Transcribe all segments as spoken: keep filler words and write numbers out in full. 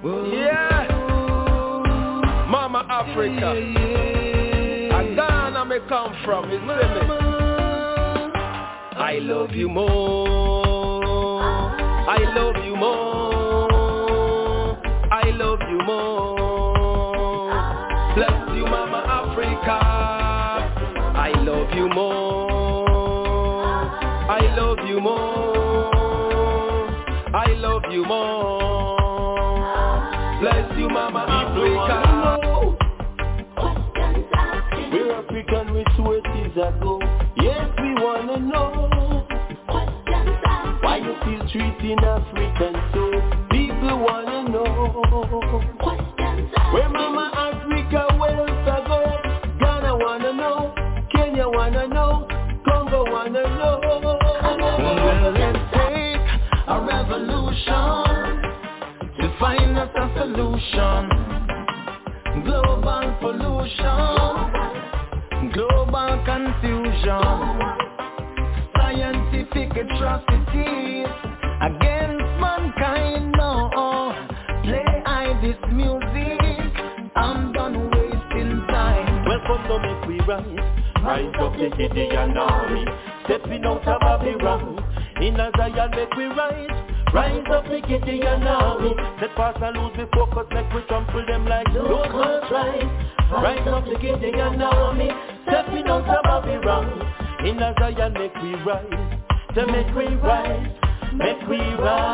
Yeah, Mama Africa. And Ghana may come from, you see me. I love you more. I love you more. I love you more. Bless you, Mama Africa. I love you more. I love you more. I love you more. Bless you, Mama Africa. We're African with twenties ago. Yes, we wanna know why you still treating Africans so. People wanna know where Mama Africa wealth ago. Ghana wanna know, Kenya wanna know, Congo wanna know. Well, let's take a revolution to find us a solution. Global pollution, global confusion, scientific atrocities against mankind. No, play I this music. I'm done wasting time. Welcome to make we rise, rise up the Gideon army, stepping out of Babylon. In a Zion make we rise. Rise up, the Gideon army. Let pass and lose the focus, like we trample them like those ones rise. Rise up, the Gideon army. Stepping out of Babylon. In a Zion make we rise. To make we rise, make we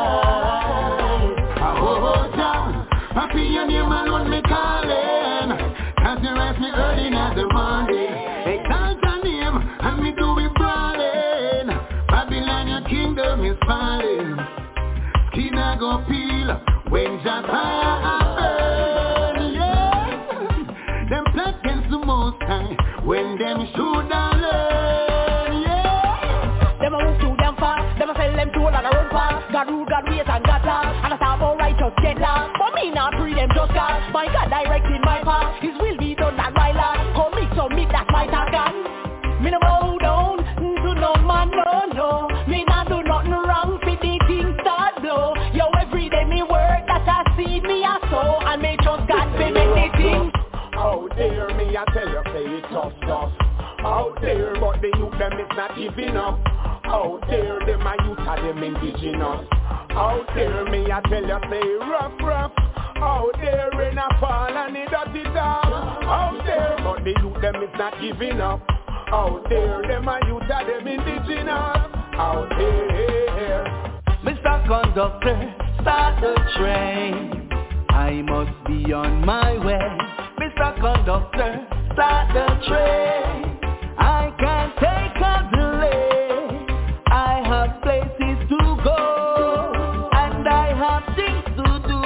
rise. Oh, John, I feel your name alone me calling. As you rise me early in the morning. Exalt your name and me do it brawling. Babylon, your kingdom is falling. Skin a go peel when just fire burn, yeah. Them plot against the most high when them shoot and learn, yeah. Them a move too damn far, them a sell them to a lot of run far. God rule, God wait and God law, and a talk about righteous get law. For me not free them just cause my God directed my path. His will be done not my law. Come meet so meet that my target. Me no bow down to no man, no, no. Me not do nothing wrong for the king start blow. Yo, every day me work that I see me a sow. And me trust God for many things. Out there me I tell you say it's tough stuff. Out there but the youth them is not giving up. Out there them a youth are them indigenous. Out there me I tell you say rough rough. Out there in a fall and it dirty dog. Out there but the youth them is not giving up. Out there, them a youth are them indigenous. Out there, Mister Conductor, start the train. I must be on my way. Mister Conductor, start the train. I can't take a delay. I have places to go, and I have things to do.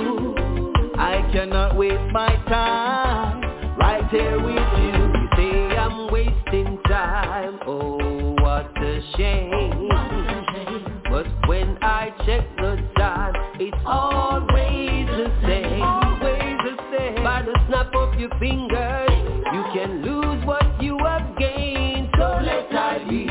I cannot waste my time right here with you. I'm wasting time, oh what a shame. But when I check the time, it's always the same. Always the same. By the snap of your fingers, you can lose what you have gained. So let I be.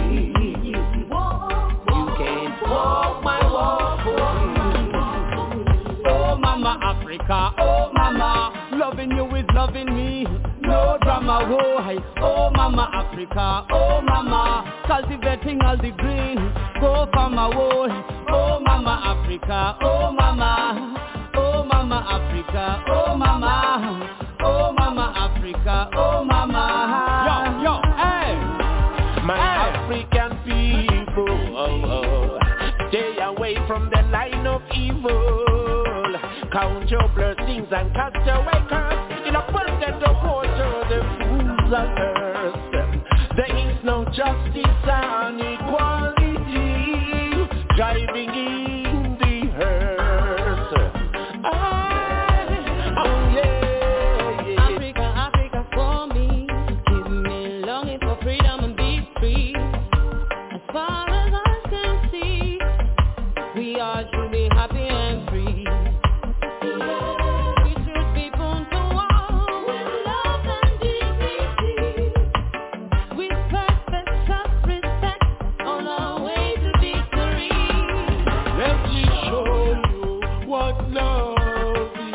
You can't walk my walk for me. Oh Mama Africa, oh Mama, loving you is loving me. No drama, oh, hey. Oh Mama Africa, oh Mama, cultivating all the green. Go for my wool. Oh Mama Africa, oh Mama, oh Mama Africa, oh Mama, oh Mama Africa, oh Mama. Yo, yo, hey, my hey. African people, oh, oh, stay away from the line of evil. Count your blessings and cast away curse. In a pocket of water, the fools on earth. There is no justice and equality driving in the hearse. Ah, oh yeah, yeah. Africa, Africa for me. Give me longing for freedom and be free. As far as I can see, we all should be happy and free. Love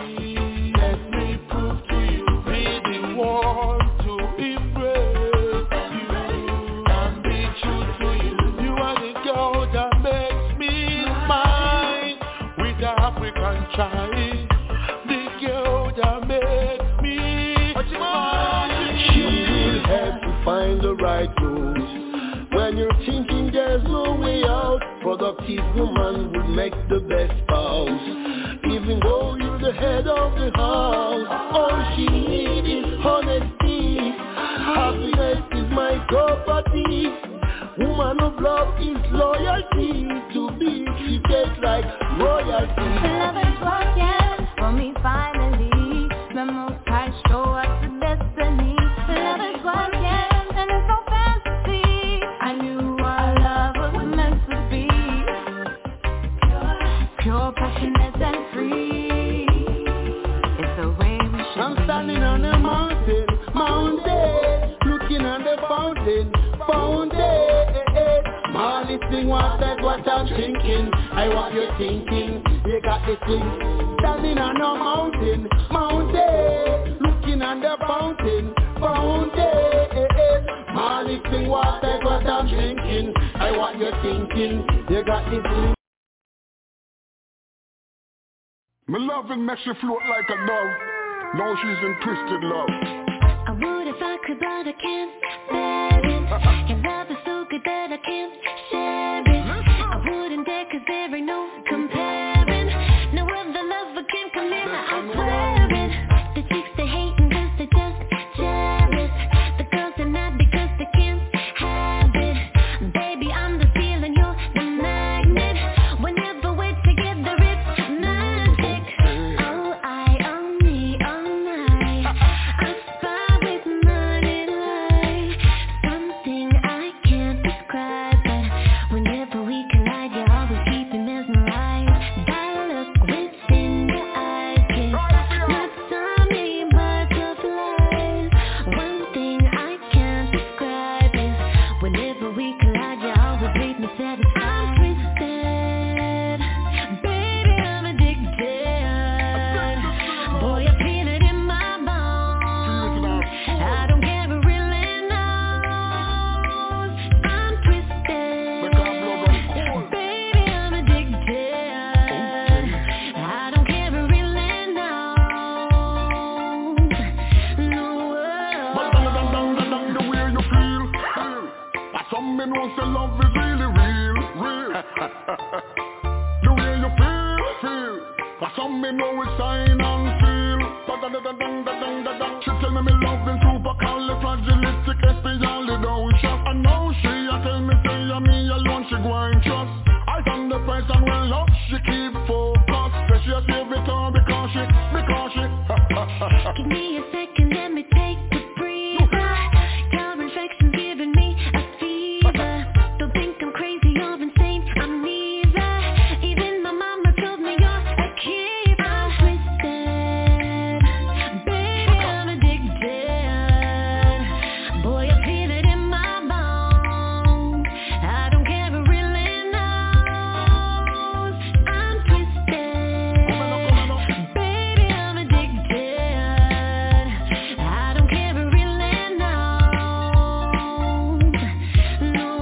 supportive woman would make the best spouse. Even though you're the head of the house, all she needs is honesty. Happiness is my property. Woman of love is loyalty. To be treated like royalty. Love is working for me finally. The most high show us the destiny. Love is working and it's no fantasy. I knew our love was meant to be pure, passionate and free. It's the way we should I'm be. standing on a mountain, mountain, looking on the fountain, fountain. All this thing was that's what I'm thinking. I want you thinking. You got the thing. Standing on a mountain, mountain, looking on the fountain, fountain. All this thing was that's what I'm thinking. I want you thinking. You got the thing. My loving makes you float like a dove. Now she's in twisted love. I would if I could, but I can't bear it. Your love is so good that I can't share it. I wouldn't dare, cause there ain't no comparing. No other lover can come in, I swear it. The chicks they hating cause they just jealous. The girls are mad because they can't have it. Baby, I'm the feeling, you're the magnet. Whenever we're together it's magic. Oh, I, oh me, oh my. I spy with money light. Something I can't describe, but whenever we collide, you always keep me mesmerized. That look within your eyes is not sunny butterflies. One thing I can't describe is whenever we collide, you always leave me satisfied. I'm twisted, baby, I'm addicted. Boy, I feel it in my bones. I don't care who really knows. I'm twisted, baby, I'm addicted. I don't care who really knows. No. But dang, dang, dang, dang, dang, the way you feel, feel. But some men won't say love is really real, real. The way you feel, feel. But some men know it's sign and feel. But dang, dang, dang, dang, dang, dang. She tell me me love is supercalifragilisticexpialidocious. And now she a tell me say ya me alone she go and trust. I found the price and when love she keep focus. Say she a save it all because she, because she. Give me a second, let me take a breather. Your infection giving me a fever. Don't think I'm crazy or insane, I'm neither. Even my mama told me you're a keeper. I'm twisted, baby, I'm addicted. Boy, I feel it in my bones. I don't care who really knows. I'm twisted, baby, I'm addicted. I don't care who really knows. No.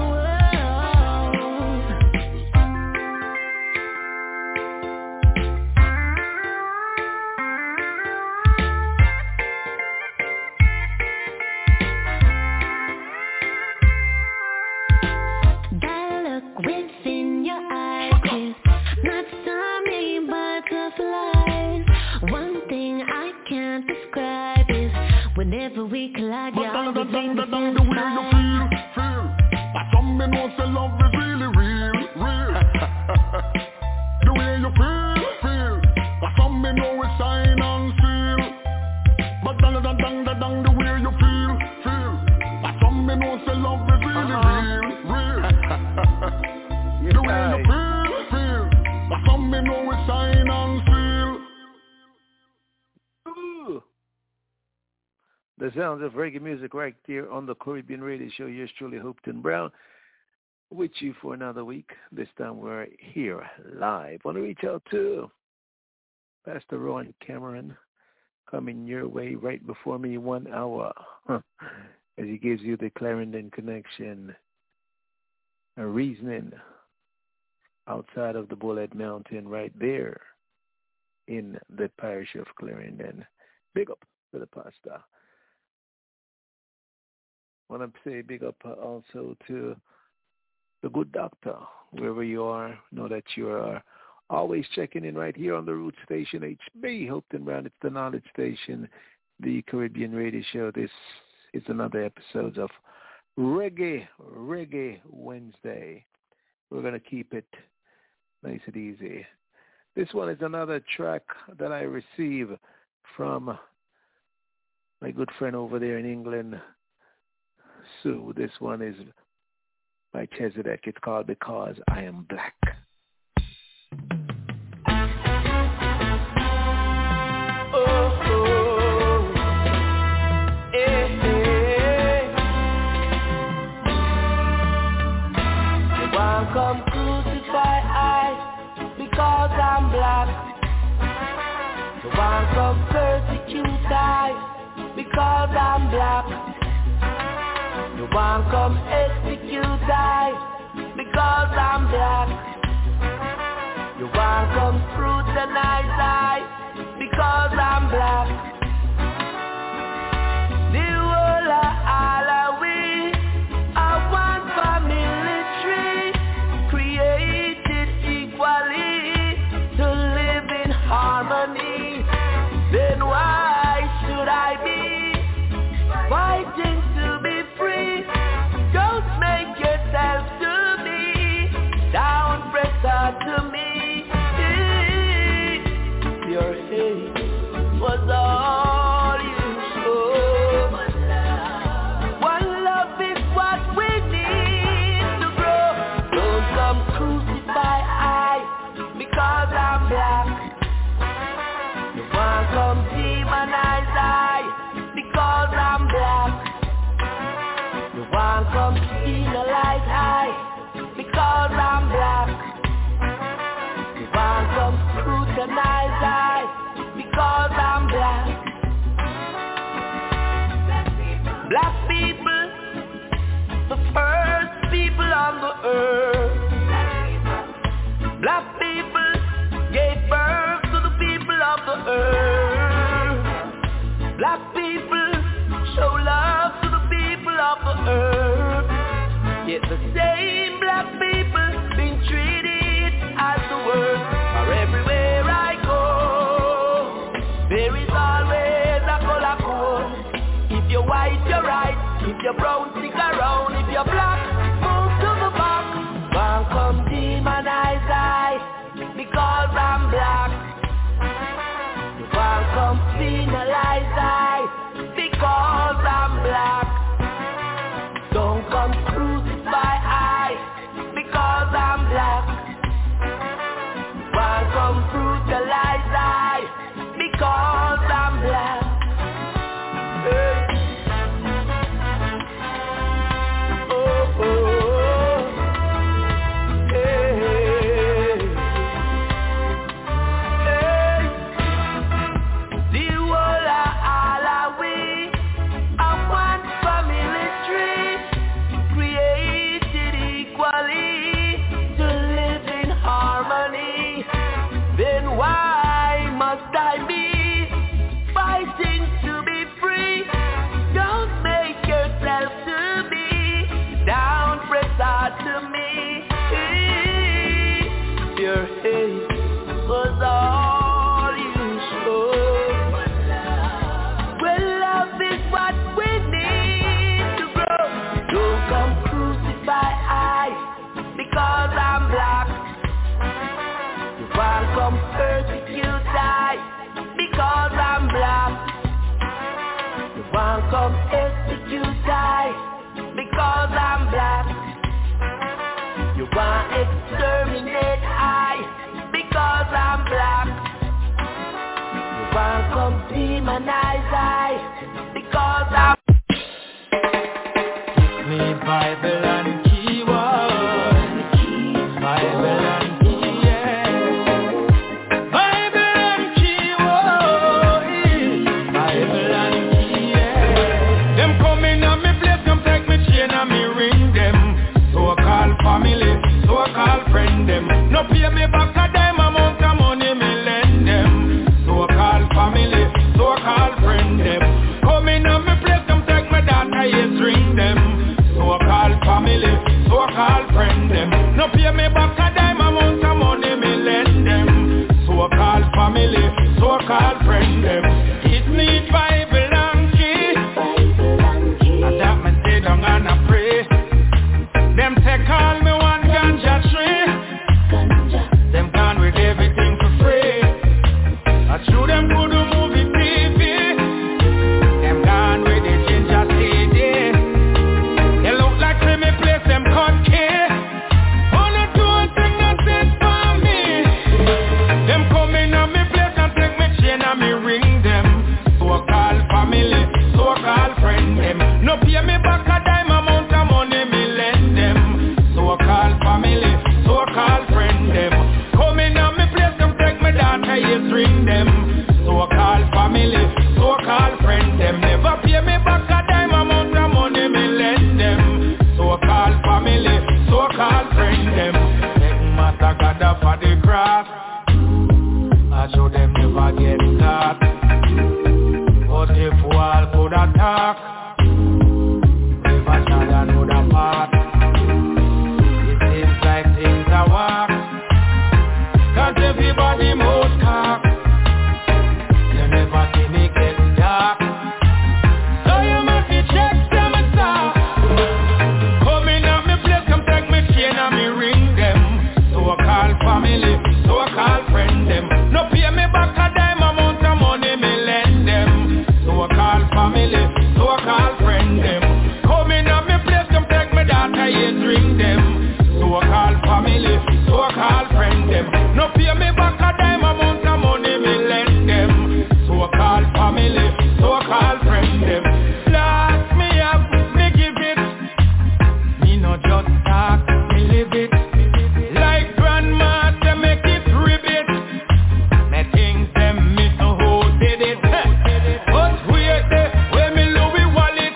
That look within your eyes is not sunny butterflies. One thing I can't describe is whenever we collide, you But dang, always dang, dang, leave me dang, dang, the way you satisfied. feel, feel. But some men won't say love is really real, real. The way you feel, feel. But some men know it's sign and feel. But dang, dang, dang, dang, dang, the way you feel, feel. But some men won't say love is really real, real. The way you feel, feel. But some men know it's sign and feel. Ooh. The sounds of reggae music right there on the Caribbean Radio Show. Yours truly, Hopeton Brown, with you for another week. This time we're here live. Want to reach out to Pastor Ron Cameron, coming your way right before me, one hour, huh, as he gives you the Clarendon Connection, a reasoning outside of the Bullet Mountain right there in the parish of Clarendon. Big up to the pastor. Want to say big up also to the good doctor, wherever you are. Know that you are always checking in right here on the Root Station, H B, Hopeton Brown. It's the Knowledge Station, the Caribbean Radio Show. This is another episode of Reggae, Reggae Wednesday. We're going to keep it nice and easy. This one is another track that I receive from my good friend over there in England, Sue. This one is by Chesedek. It's called Because I Am Black. Oh, oh, eh, eh. They want come crucify I because I'm black. They want come persecute I because I'm black. You want come execute I because I'm black. You want come scrutinize I because I'm black. The whole of all of we are one family tree, created equally to live in harmony. Then why should I be fighting to be free? Don't make yourself to me, down pressure to me. Your hate was all you showed. One love is what we need to grow. Don't come crucify I because I'm black. You want come demonize I because I'm black. You want come penalize I because I'm black. You want come scrutinize I because I'm black. Black people, the first people on the earth. Black people gave birth to the people of the earth. Black people show love to the people of the earth. Yet the same black people being treated as the worst. For everywhere I go, there is always a color code. If you're white, you're right. If you're brown, stick around. If you're black, move to the back. Won't come demonize I because I'm black. You won't come penalize I because I'm black. Don't come crucify I because I'm black. Won't come brutalize I because I'm black. Hey. Oh, oh, hey, hey. The whole of all of we are one family tree, created equally to live in harmony. Then why must I be fighting to be free? Don't make yourself to be down pressure to me. Your hate was all you showed. Well, love is what we need to grow. Don't come crucify I because I'm black. You want come persecute I because I'm black. You want come execute I because I'm black. You want exterminate I because I'm black. You want come demonize I because I'm. Give me Bible and keyword. Bible and key, yeah. Bible and keyword. Bible and key, yeah. Them coming on me place, come take me chain and me ring them. So-called family, so-called friend them. No pay me back a dime amount of money me lend them. So-called family, so-called friend them. Coming on me place, come take me data, yes ring them. So-called family. family, so-called friend them. It need Bible and key, and that me sit down and I pray. Them take all me one ganja tree, them gone with everything for free. I show them good movie T V, them gone with the ginger C D. They look like me place them cut key. Oh no, don't think nothing for me. Them come in on me place and take me chain and me ring them. So-called family, so-called friend them. No pay me back a dime amount of money me lend them. So-called family, so-called friend them. Come in on me place them take me daughter yes ring them. So-called family, so-called friend them. Never pay me back a dime amount of money me lend them. So-called family, so-called friend them. Take matter gather for the cross. I show them never get caught. But if all could attack, never shall I know the part. It seems like things are walk, cause everybody most cock. You never see me get dark, so you must be check them and talk. Come in at me place, come take me chain and me ring them. So-called family, so-called friend them. No pay me back a dime amount of money me lend them. So-called family, so-called friend them. Come in at me place, come take me daughter, yes, ring them. So-called family, so-called friend them. No pay me back a dime amount of money me lend them. So-called family, so-called friend them. Last me up, me give it. Me no just talk, me live it. Like grandma, they make it ribbit. Me think them miss who did it. But wait there, where me Louis wallet.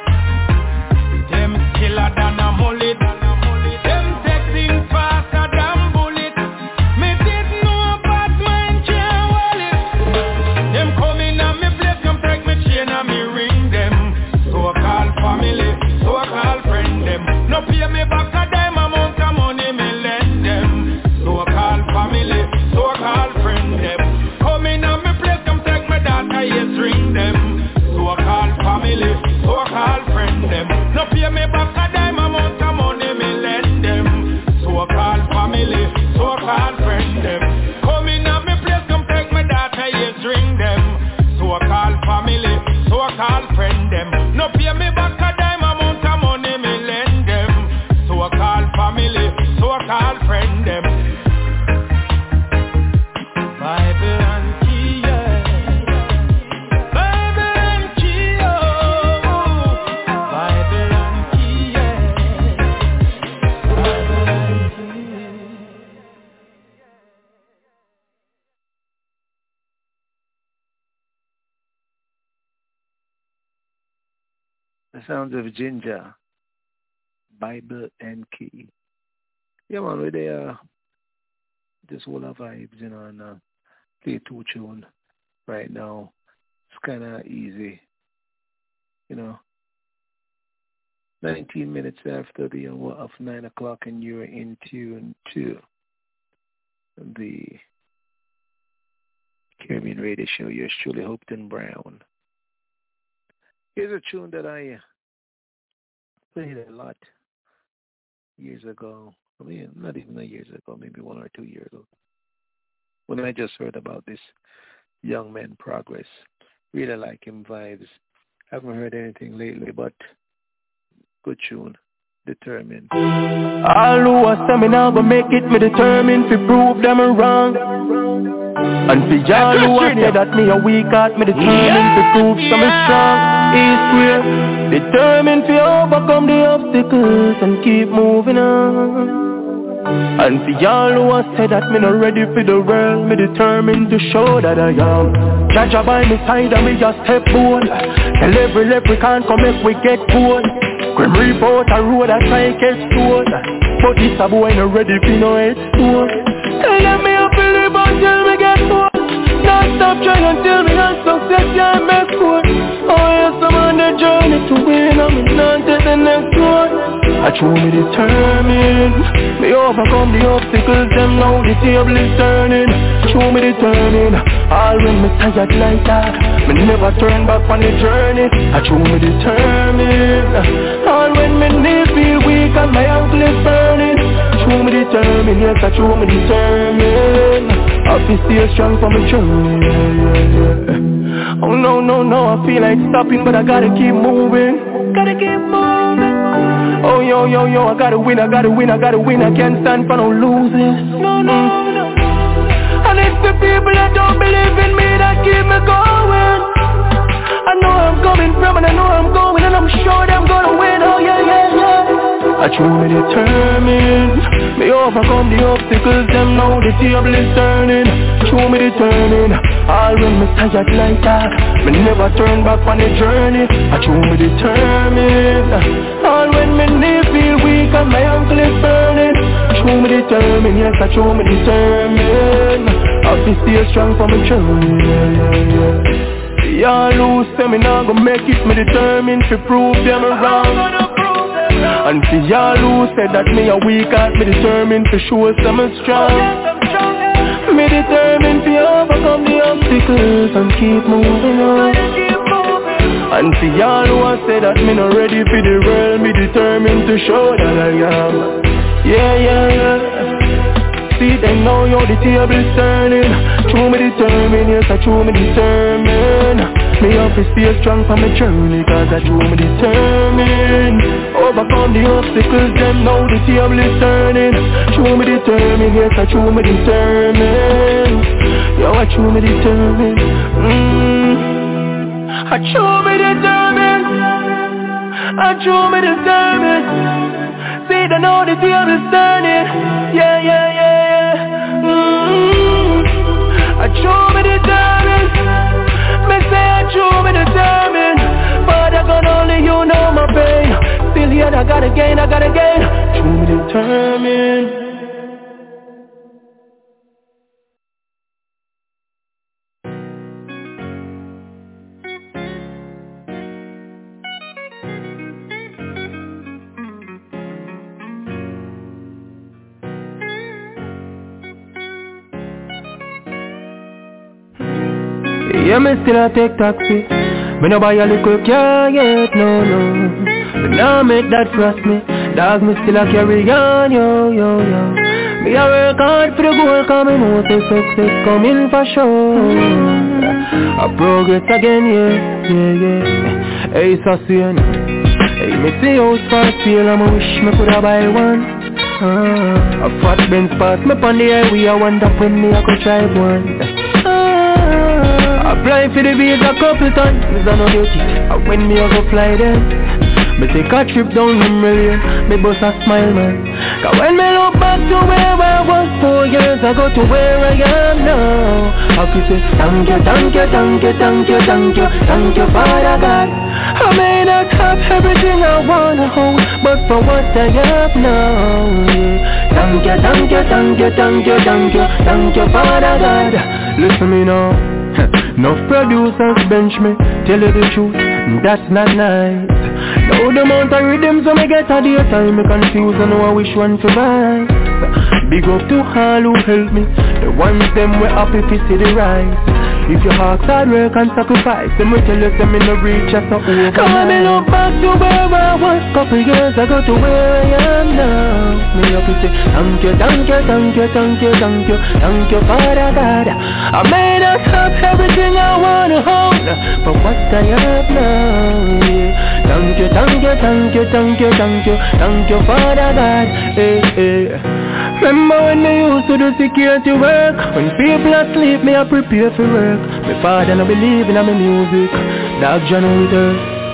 Them killer than a mullet. Them take things faster than bullet. Me did know bad mind can't wallet. Them come in and me place, come take me chain and me ring them. So-called family, so-called friend them. No pay me back a dime amount of money me lend them. So-called family, so-called friend them. Come in and me place, come take me daughter, yes, ring them. So-called family, so-called friend them. No pay me back a dime amount of money me lend them. So-called family, so-called friend them. Come in and me place, come take me daughter, yes, ring them. So-called family, so-called friend them. No pay me back a dime amount of money me lend them. So-called family, so-called friend them. Bible and key, yeah. Bible and key, oh. Bible and key, yeah. Bible and key. The sounds of Ginger, Bible and Key. Yeah, man, we're there. Just all our vibes, you know, and uh, play two tune right now. It's kind of easy, you know. nineteen minutes after the hour of nine o'clock, and you're in tune to the Caribbean Radio Show. Yours truly, Hopeton Brown. Here's a tune that I played a lot years ago. I mean, not even a years ago, maybe one or two years ago. When I just heard about this young man Progress. Really like him vibes. Haven't heard anything lately, but good tune. Determined. All who are me now go make it, me determined to prove them wrong. And for y'all who are say that me a weak heart, me determined to prove some strong. East way, determined to overcome the obstacles and keep moving on. And for y'all who are say that me not ready for the world, me determined to show that I am. Jaja by me side and me just step bold. Tell every leprechaun come make we get cold. Grim report a road a try get stored, but this a boy not ready for no headstone. Tell them me up in the until me get bored. Not stop trying until me on success can't make good. Oh yes, I'm on the journey to win, I'm not to the next one. I truly me determined, me overcome the obstacles, them now the table is turning. Show me determined. All when me tired like that, me never turn back on the journey. I true me determined. All when me knee feel weak and my ankle is burning. True me determined, yes I true me determined. I feel stay strong for my journey. Oh no no no, I feel like stopping but I gotta keep moving. Gotta keep moving. Oh yo yo yo, I gotta win, I gotta win, I gotta win. I can't stand for no losing. No no no. And it's the people that don't believe in me that keep me going. I know I'm coming from and I know I'm going and I'm sure I'm gonna win. Oh yeah yeah yeah. I true me determined. Me overcome the obstacles, them now the table is turning. True me determined. All when me tired like that, me never turn back on the journey. I true me determined. All when me knee feel weak and my ankle is burning. True me determined, yes I true me determined. I'll be stay strong for my journey. Y'all lose, say me not gonna make it. Me determined to prove them wrong. And see y'all who said that me a weak heart, me determined to show some strong. Me determined to overcome the obstacles and keep moving on. And see y'all who said that me not ready for the world, me determined to show that I am. Yeah, yeah, yeah. See they know yo the table's turning. True me determined, yes I true me determined. Me have to stay strong for my journey, cause I true me determined. Overcome the obstacles, them now the table is turning. True me determined, yes I true me determined. Yo I true me determined. mm. I true me determined. I true me determined. See they know the table is turning. Yeah yeah yeah yeah. mm. I true me determined. Me say I true me determined. But I got only you know my pain. Still here I gotta gain, I gotta gain. True me determined. Yeah, me still a take taxi. Me no buy a little car yet, no, no. But now make that trust me. Dog, me still a carry on, yo, yo, yo. Me a work hard for the goal, cause me know say success coming for sure. I progress again, yeah, yeah, yeah. Hey, Sassian. Hey, me see house for sale, and I wish me coulda buy one. Uh, a fat Benz pass me on the highway, I wonder when me I could drive one. Apply for the visa couple times, I know they it. And when me I go fly then, me take a trip down memory lane, me bust a smile man. Cause when me look back to where I was four years ago to where I am now, I could say thank you, thank you, thank you, thank you, thank you, thank you, Father God. I may not have everything I wanna hold, but for what I have now, yeah. Thank you, thank you, thank you, thank you, thank you, thank you, Father God. Listen me now. No producers bench me, tell you the truth, that's not nice. Now the amount of rhythms when I get a day time, me confused and know which one to buy. Big up to all who help me, the ones them were happy to see the rise. If your heart's hard work and sacrifice, them will tell you them in the reach just a overnight. Come me look back to where I was couple years ago to where I am now. Me up to say thank you, thank you, thank you, thank you, thank you, thank you, Father God. I may not have everything I wanna hold, but what I have now, yeah. Thank you, thank you, thank you, thank you, thank you, thank you, Father God. Hey, hey. Remember when me used to do security work? When people asleep, me I prepare for work. My father no believe in my music, dog John with her.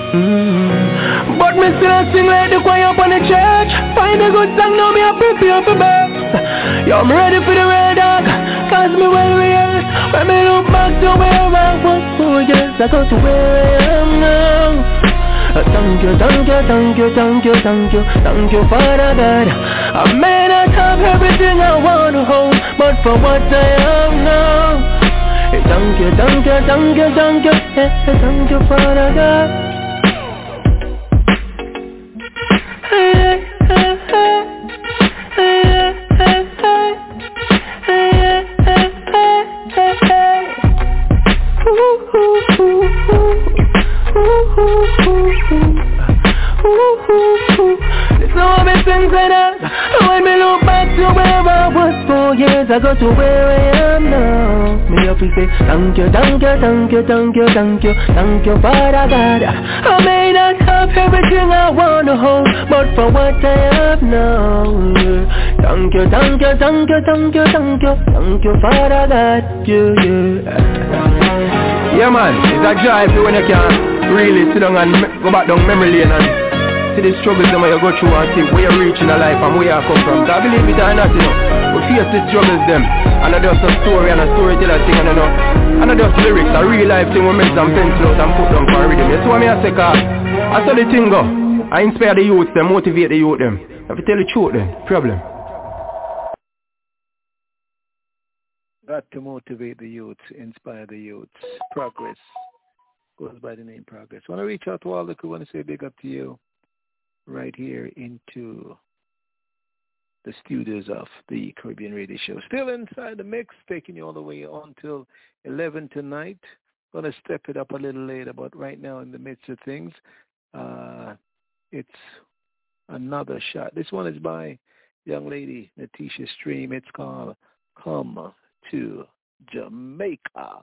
mm. But me still sing like the choir up on the church. Find a good song, now me I prepare for birth. Yo, I'm ready for the red dog, cause me well rehearsed. When me look back to where I was four years ago to where I am now. Thank you, thank you, thank you, thank you, thank you, thank you, Father God. I may not have everything I want to hold, but for what I am now, thank you, thank you, thank you, thank you, thank you, Father God. Hey, hey, hey, hey, hey, hey, hey, hey, hey, blessings and all. When me look back to where I was four years ago to where I am now, me have to say thank you, thank you, thank you, thank you, thank you, thank you, Father God. I may not have everything I wanna hold, but for what I have now, yeah. Thank you, thank you, thank you, thank you, thank you, thank you, Father God, yeah, yeah. Yeah man, it's a joy if you when you can really sit down and me- go back down memory lane and see the struggles that you go through and see where you reach in your life and where you come from. So I believe it or not, you know, we face the struggles them, and I just a story and a storyteller thing, and you know, and I just lyrics, a real life thing we make some pencil out and put down for rhythm. You see what me I say, cause I saw the thing go, I inspire the youth, them motivate the youth them. If you tell the truth then, problem. Got to motivate the youth, inspire the youth. Progress goes by the name Progress. Want to reach out to all the crew, want to say big up to you right here into the studios of the Caribbean Radio Show. Still inside the mix, taking you all the way on till eleven tonight. Going to step it up a little later, but right now in the midst of things, uh, it's another shot. This one is by young lady Natisha Stream. It's called Come to Jamaica.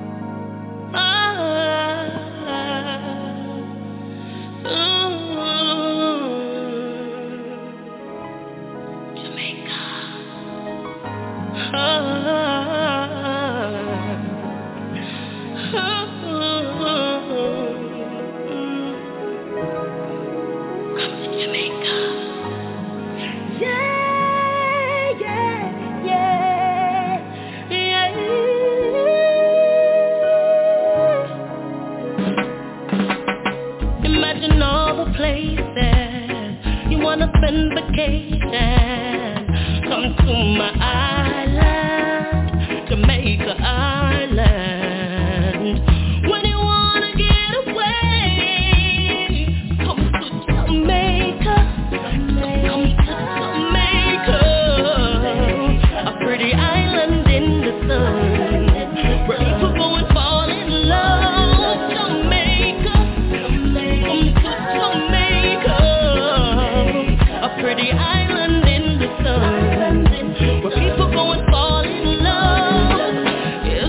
Spend vacation, come to my island, Jamaica Island. When you wanna get away, come to Jamaica, come to Jamaica, a pretty island in the sun, where people go and fall in love. Jamaica, come to Jamaica, a pretty island in the sun, where people go and fall in love. It's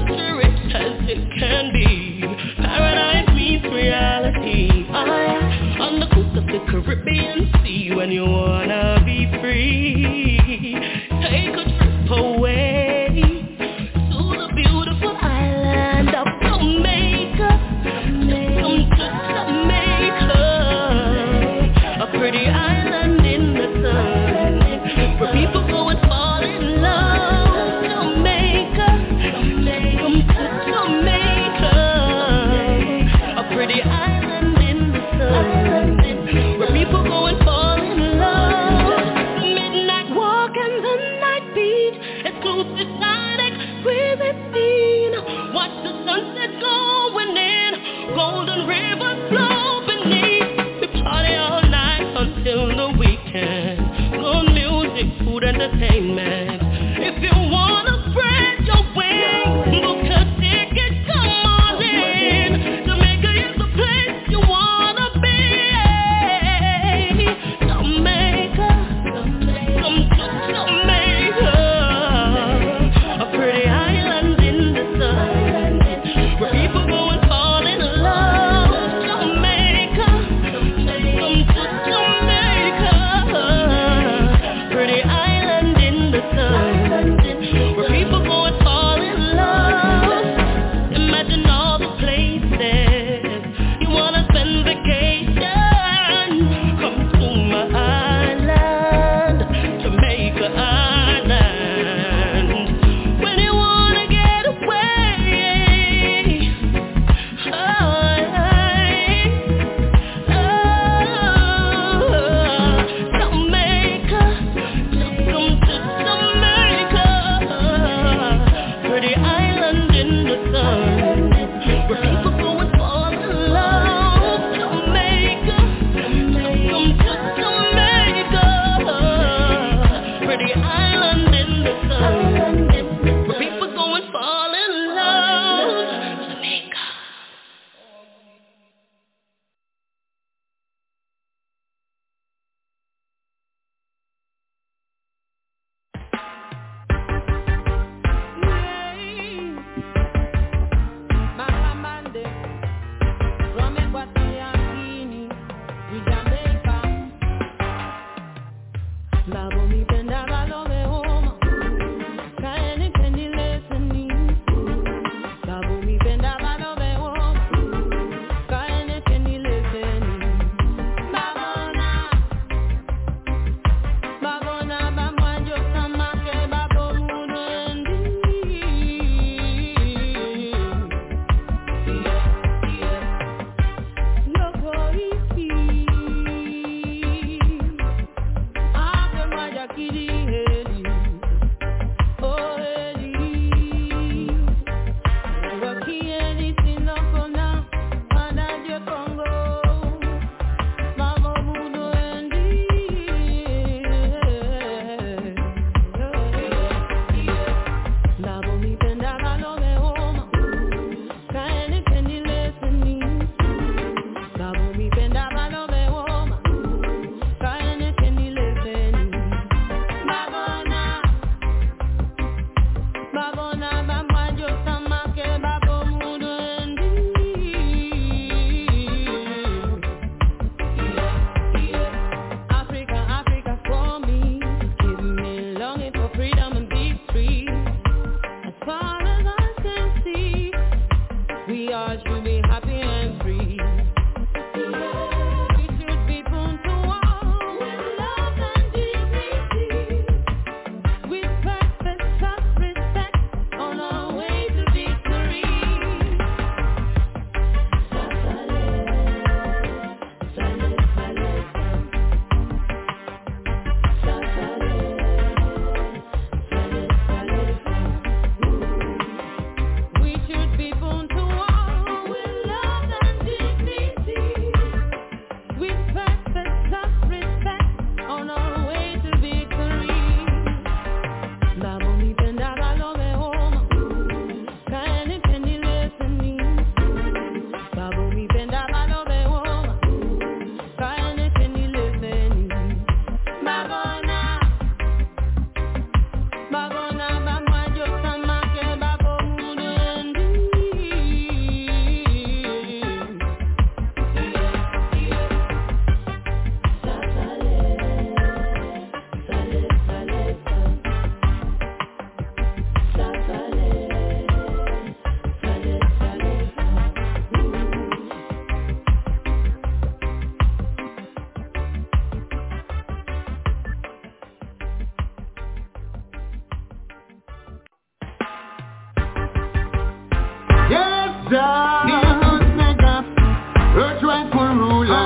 Jah, the earth maker, earth rightful ruler.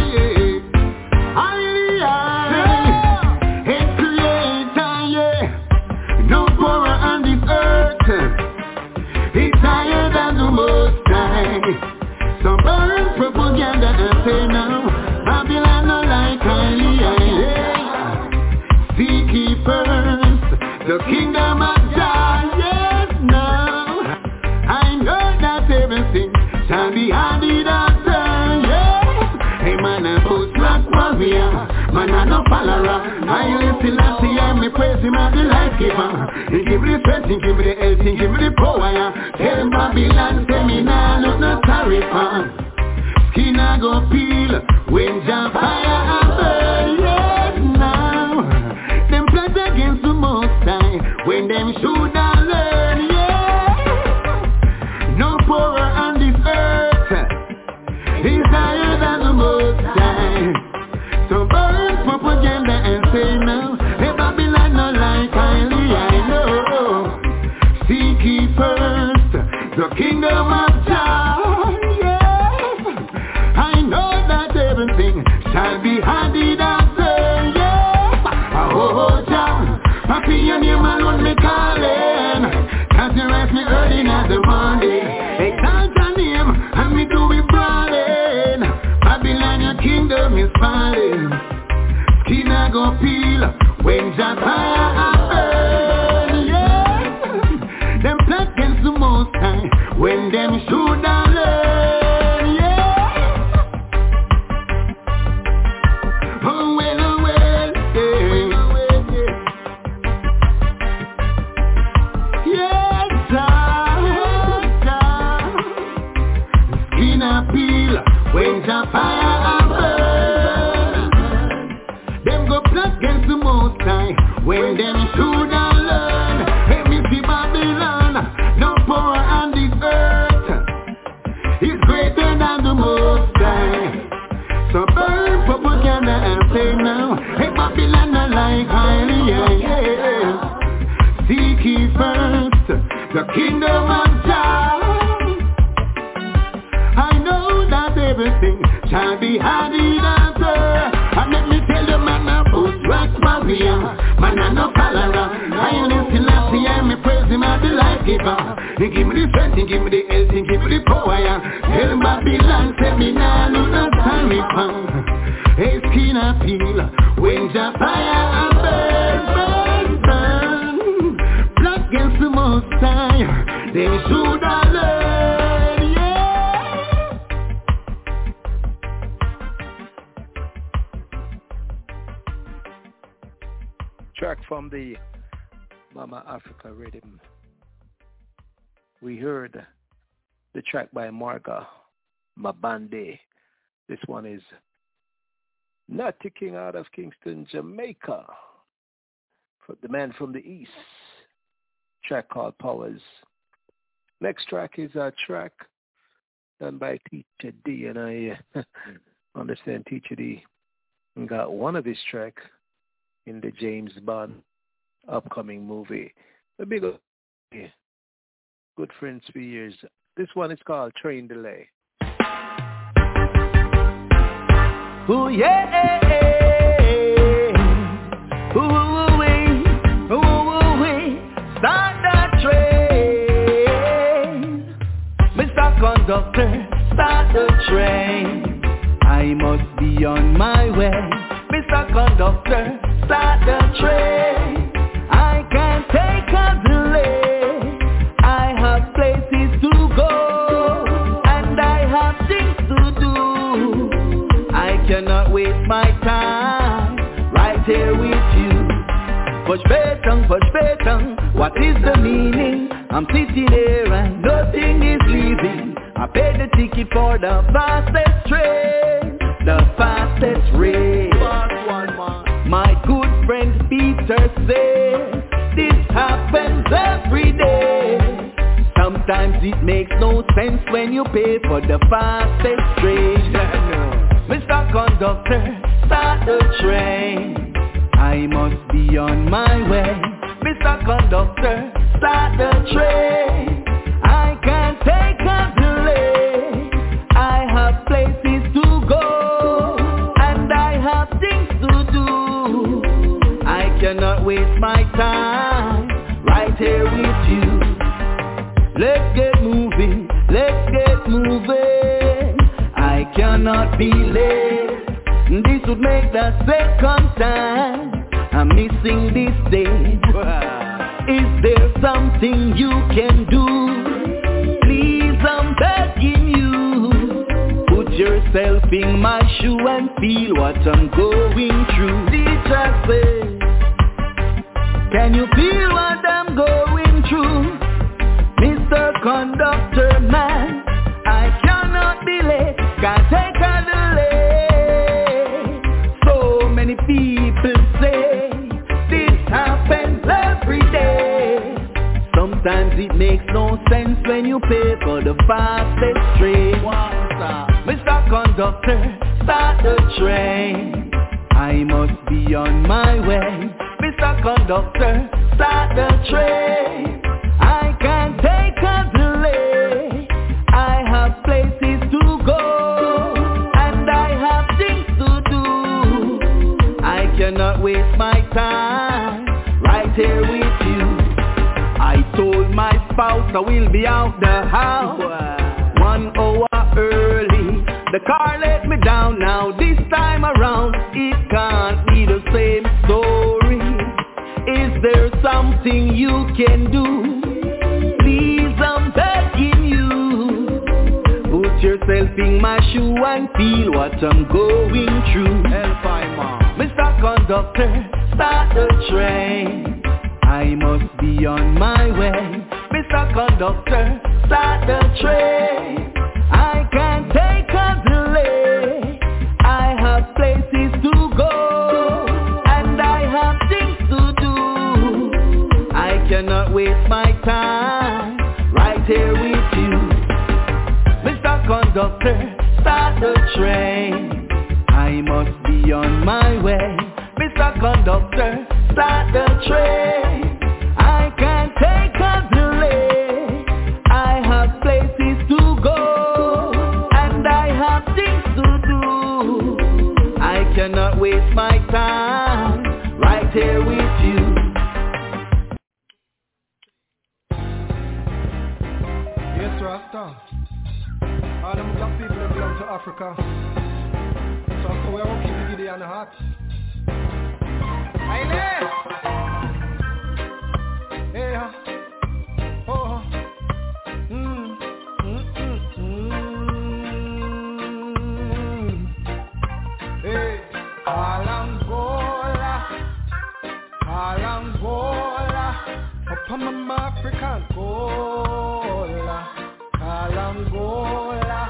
Hallelujah, head creator, yeah. No power on this earth, he's higher than the Most High. So burn propaganda and say now, Babylon no like Hallelujah. Seek ye first the kingdom of God, yes, now. I know that everything shall be added after, yes. Hey man, I put black warrior, man I no follower. I listen and see and me praise him as the life giver. He give me the strength, he give me the health, he give me the power, yeah. Tell Babylon, say me nah look no sorry for. Skin I go peel when Jah fire and burn, yes, now. Them plot against the Most High when them should have learn, yeah. No power on this earth, he's higher than the Most High. So burn propaganda and say now, hey Babylon no like highly, I know. Seek ye first the kingdom of Jah, yeah. I know that everything shall be handed after, yeah. Oh Jah, happy your name alone me calling, cause you rest me early in the morning. Hey, call your name and me do it brawling. Babylon your kingdom is falling. Skin I go peel when Jah fire and burn, yeah. Them plot against the Most High when them should have learn, yeah. Oh well, oh well, yeah. Yes, Jah, Jah. Skin I peel when Jah fire and burn. Them go plot against the Most High when them should have learned. Hey, me see Babylon, no power on this earth, he's greater than the Most High. So burn propaganda and say now, hey Babylon no like highly, yeah, yeah. Seek ye first the kingdom of Jah. I know that everything shall be added after. And let me tell you, man, I put rock warrior, man, I no follower. I listen and see and me praise him as the life giver. He give me the strength, he give me the health, he give me the power, yeah. Tell Babylon, say me nah look no sorry for. Hey, skin I peel when Jah fire and burn, burn, burn. Blood against the Most High, they should have learned, yeah. Track from the Mama Africa Rhythm. We heard the track by Marga Mabande. This one is Natty King out of Kingston, Jamaica. For the man from the East. Track called Powers. Next track is a track done by Teacher D, and I uh, understand Teacher D got one of his tracks in the James Bond upcoming movie. A big good friends for years. This one is called Train Delay. Ooh yeah, ooh ooh wee, ooh ooh wee, start that train, Mister Conductor, start the train. I must be on my way, Mister Conductor, start the train. I can't take a delay. I have places to go, and I have things to do. I cannot waste my time right here with you. Push betong, push betong, what is the meaning? I'm sitting here and nothing is leaving. I paid the ticket for the fastest train, the fastest race. My good friend Peter says this happens every day. Sometimes it makes no sense when you pay for the fastest train. Mister Conductor, start the train. I must be on my way. Mister Conductor, start the train. I can't take a delay. get moving, let's get moving. I cannot be late. This would make the second time I'm missing this day. Is there something you can do? Please, I'm begging you. Put yourself in my shoe and feel what I'm going through. Teacher says, can you feel what I'm going through? Mister Conductor Man, I cannot be late, can't take a delay. So many people say this happens every day. Sometimes it makes no sense when you pay for the fastest train. Mister Conductor, start the train, I must be on my way. Mister Conductor, start the train, I can't take a delay. I have places to go, and I have things to do. I cannot waste my time right here with you. I told my spouse I will be out the house one hour early. The car let me down now, this time around it can't be the same story. Is there something you can do? Please, I'm begging you. Put yourself in my shoe and feel what I'm going through. Mister Conductor, start the train, I must be on my way. Mister Conductor, start the train, I can't take a delay. I have places to go, and I have things to do. I cannot waste my time right here with you. Mister Conductor, start the train, I must be on my way. Mister Conductor, start the train, I can't take a delay. I have places to go, and I have things to do. I cannot waste my time right here with you. Yes, Rasta. All them black people that belong to Africa. So after we are working the giddy and the heart. Aye, hey, uh, oh, mm, mm, mm, mm. Hey, Kalangola, Kalangola, up on my African Gola, Kalangola,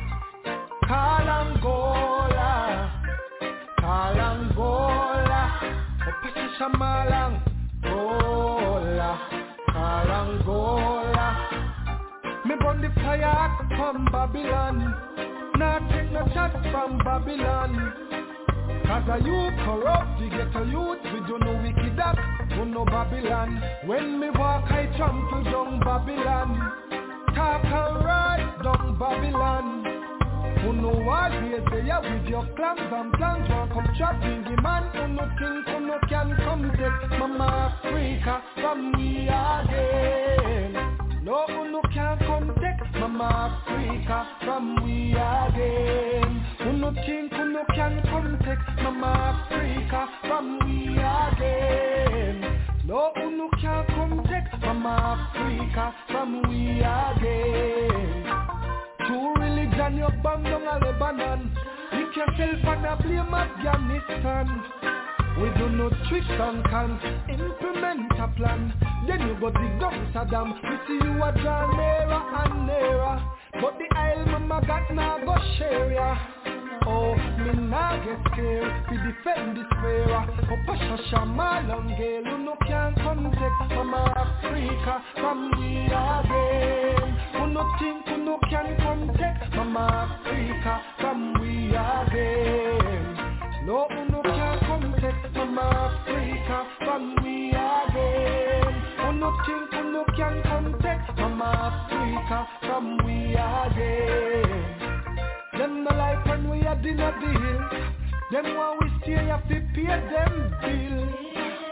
Kalangola, Kalangola, up on Shamalang. Gola, Kalangola. Me burn the fire from Babylon. Not take no chat from Babylon. Cause a youth corrupt, you get a youth. We do no wicked act, do no Babylon. When me walk I trample down Babylon. Talk and ride down Babylon. Who know what they say ya with your clams and plans. Won't come trapping the man. Who no think, who no can come take Mama Africa from me again. No, who no can come take Mama Africa from me again. Who no think, who no can come take Mama Africa from me again. No, who no can come take Mama Africa from me again. True religion, you bomb down a Lebanon. Lick yourself and a blame Afghanistan. We do no tricks and cons, implement a plan. Then you go dig down Saddam. We see you a draw nearer and nearer. But the Isle Mama got now go share ya. Oh, me nah get scared. We defend this prayer. Oh, Pasha Shamalangale, you no can come take Mama Africa from me again. Who no think, who no can come take Mama Africa from we again. No, who no can come take Mama Africa from we again. Who no think, who no can come take Mama Africa from we again. Them no like when we are dinner deal. Them want we stay, you have to pay them bill.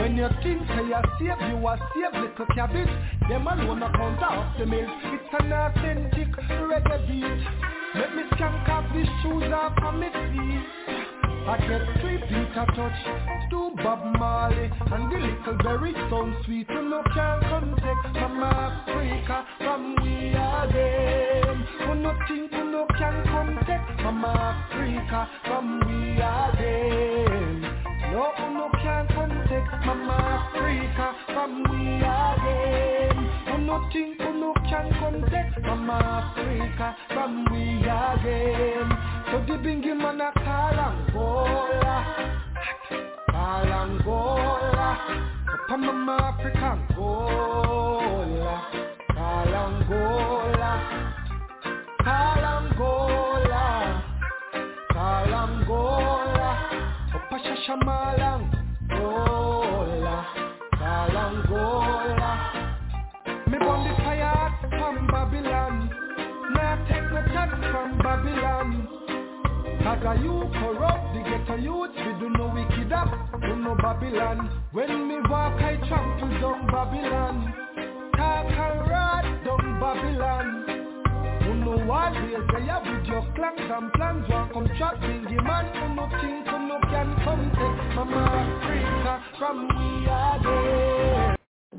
When you think say you save, you a save little cabbage. Them alone a counter up the milk. It's an authentic reggae beat. Let me skank off these shoes off of my feet. I get three Peter touch, two Bob Marley, and the little berry sound sweet. You no can come take from Africa, from we are them. You no think you no can come take from Africa, from we are them. No, you no can come take from Africa, from we are them. You no think you no can come take from Africa, from we are them. So the bingy man a call Angola, call Angola, Papa Mama Africa Angola, call Angola, call Angola, call Angola, Papa Shashamal Angola, call Angola. Me born the fire from Babylon, now take no chat from Babylon. Cause you corrupt, the ghetto youth, we do no wicked up, do no Babylon. When me walk, I trample down Babylon. Talk and ride down Babylon. You know what, we'll say ya with your clans and plans. One come trap bingy man, you no think, you no can come take Mama Africa from we are there.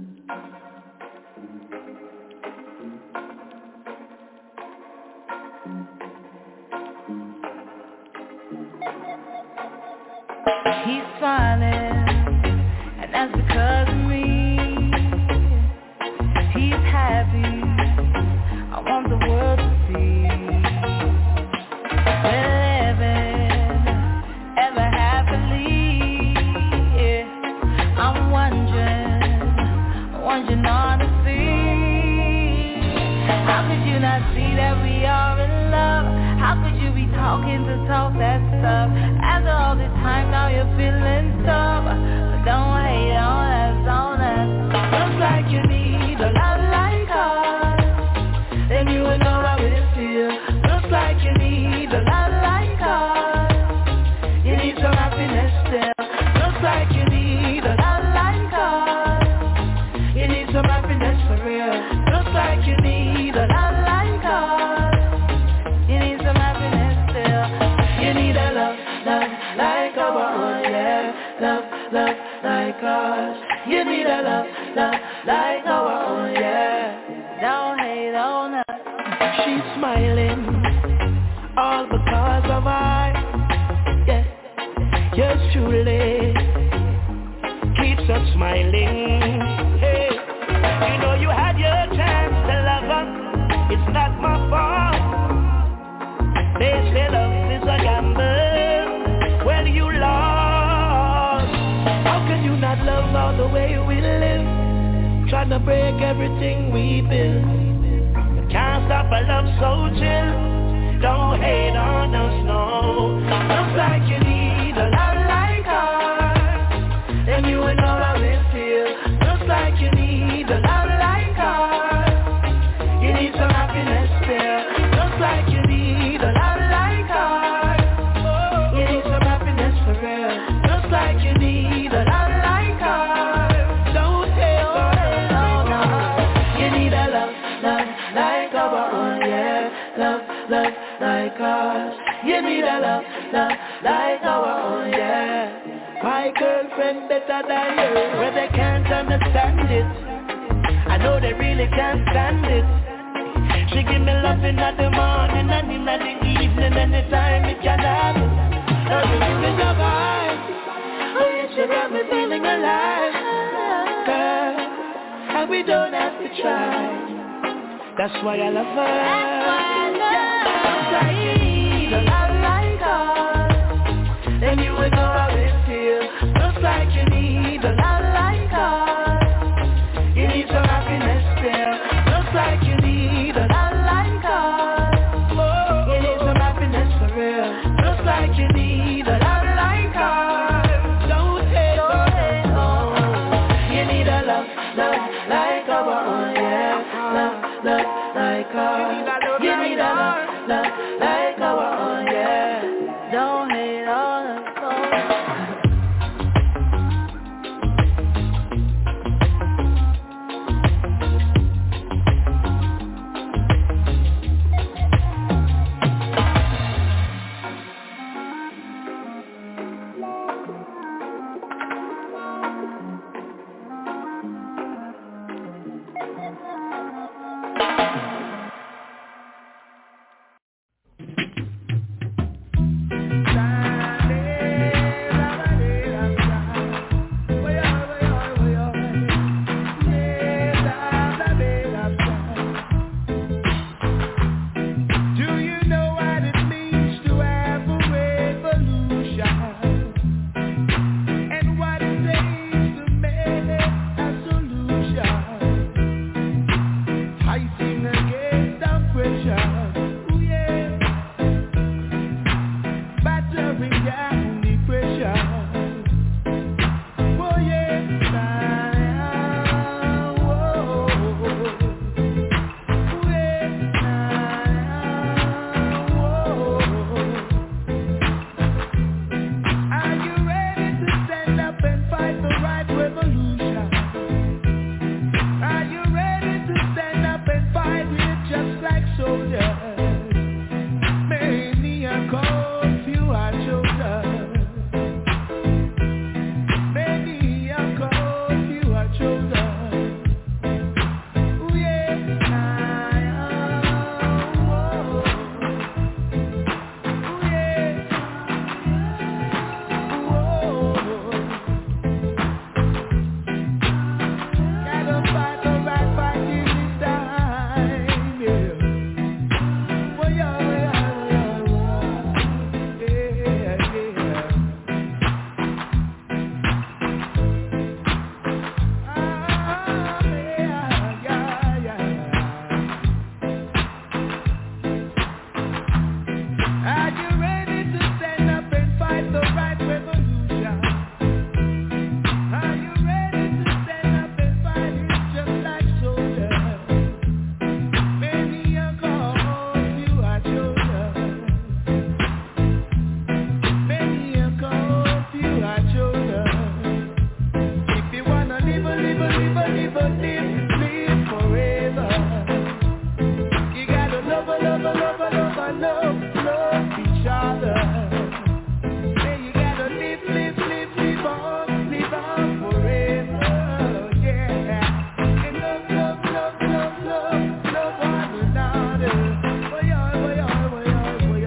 He's smiling, and that's because of me. He's happy, I want the world to see. We're living ever happily, yeah. I'm wondering, wondering honestly, how could you not see that we are in love? How could you be talking to talk that stuff? After all this time now you're feeling tough. But don't hate on us, on us. Looks like you need a love like us. Then you would know how it feels. Looks like you need a love like us. You need some happiness still. Looks like you need a love like us. You need some happiness for real. Looks like you need a love like us. You need some happiness still. You need a love, love like our own, yeah. Love, love like us. You need a love, love like our own, yeah. Don't hate on us. She's smiling, all because of I, yeah. Yours truly keeps us smiling. Hey, you know you had your chance to love her. It's not my fault. They say love is a gamble. Well, you lost. How can you not love all the way we live? Trying to break everything we build. You can't stop a love so chill. Don't hate on us, no. Looks like you need a love like us. Then you would know how it feels. Looks like you need a love like us. You need some happiness still. Looks like you need a love like us. You need some happiness for real. Looks like you need a love like us. Don't hate on us. You need a love, love like our own, yeah. Love, love like us. You need a love, love like our own, yeah. My girlfriend better than you, but they can't understand it. I know they really can't stand it. She give me loving at the morning and in the evening, anytime it can happen. Everything is alright. Oh, you should have me feeling alive, girl. And we don't have to try. That's why I love her. That's why I love her. Like you need a love like us. Then you would know how it feels. Looks like you need a love like us. You need some happiness still. Looks like you need a love like us. You need some happiness for real. Looks like you need a love like us. Don't hate on. You need a love, love like our own, yeah. Love, love like us. You need a love, love like our own, yeah. Don't hate on us. gotta love, love each other. Hey, you gotta live, live, live, live on, live on forever. Yeah. And love, love, love, love, love, love one another. Boy, boy, boy, boy, boy,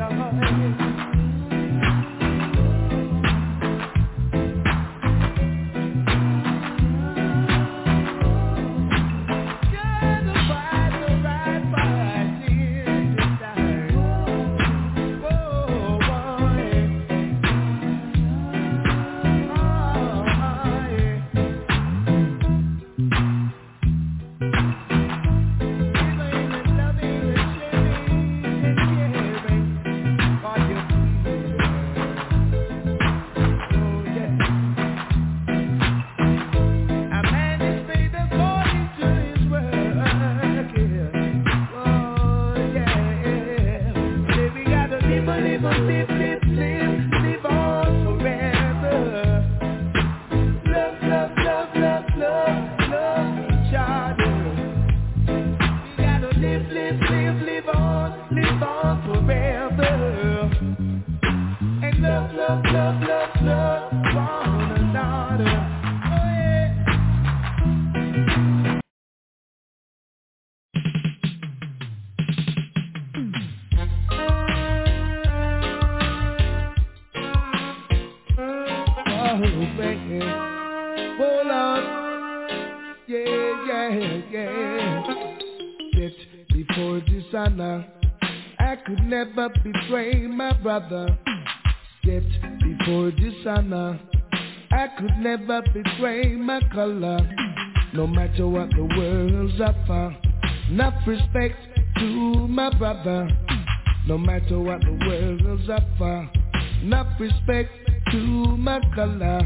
I could never betray my brother. Yet before dishonor, I could never betray my color. No matter what the world's offer, enough respect to my brother. No matter what the world's offer, enough respect to my color.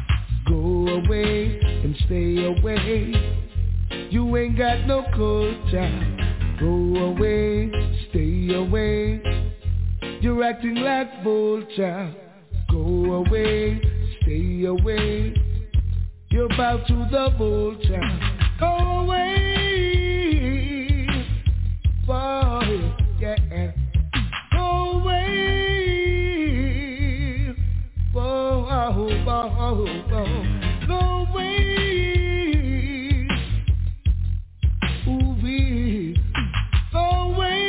Go away and stay away. You ain't got no culture. Go away, stay away. You're acting like vulture. Go away, stay away. You're bow to the vulture. Go away, boy, yeah. Go away, boy, boy, boy. Go away, ooh-wee. Go away,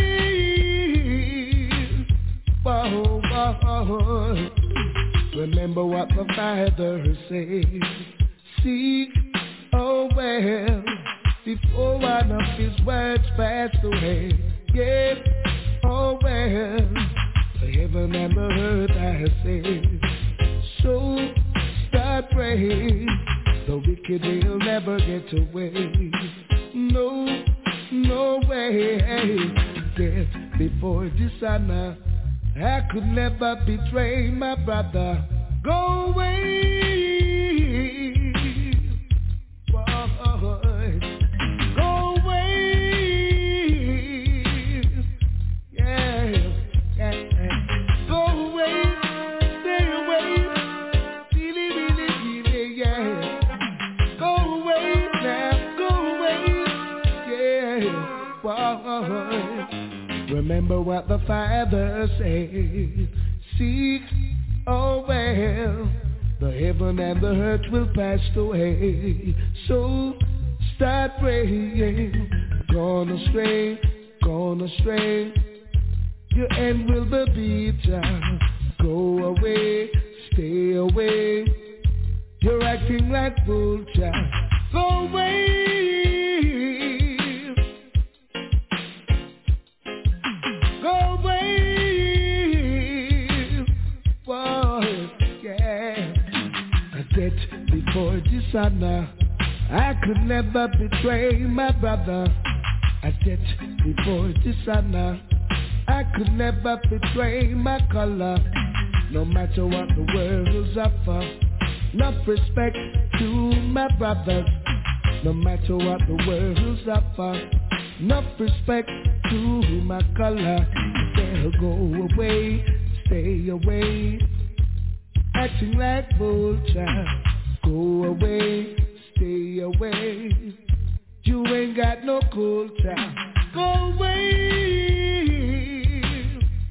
boy, boy. Remember what the Father said. Seek, oh well, before one of his words passed away. Yeah, oh well, the heaven and the earth I say. So start praying, the wicked will never get away. No, no way. Death before dishonor, I could never betray my brother. Go away, boy. Go away, yeah, yeah. Go away, stay away, really, really, really, yeah. Go away now, go away, yeah, boy. Remember what the Father said. Seek, oh well, the heaven and the earth will pass away. So start praying. Gone astray, gone astray. Your end will be bitter. Go away, stay away. You're acting like vulture. Go away. Go away, boy, yeah. A debt before dishonor, I could never betray my brother. A debt before dishonor, I could never betray my color. No matter what the world's offer, enough respect to my brothers. No matter what the world's offer, enough respect to my color. They'll go away, stay away, acting like vulture. Go away, stay away. You ain't got no culture. Go away,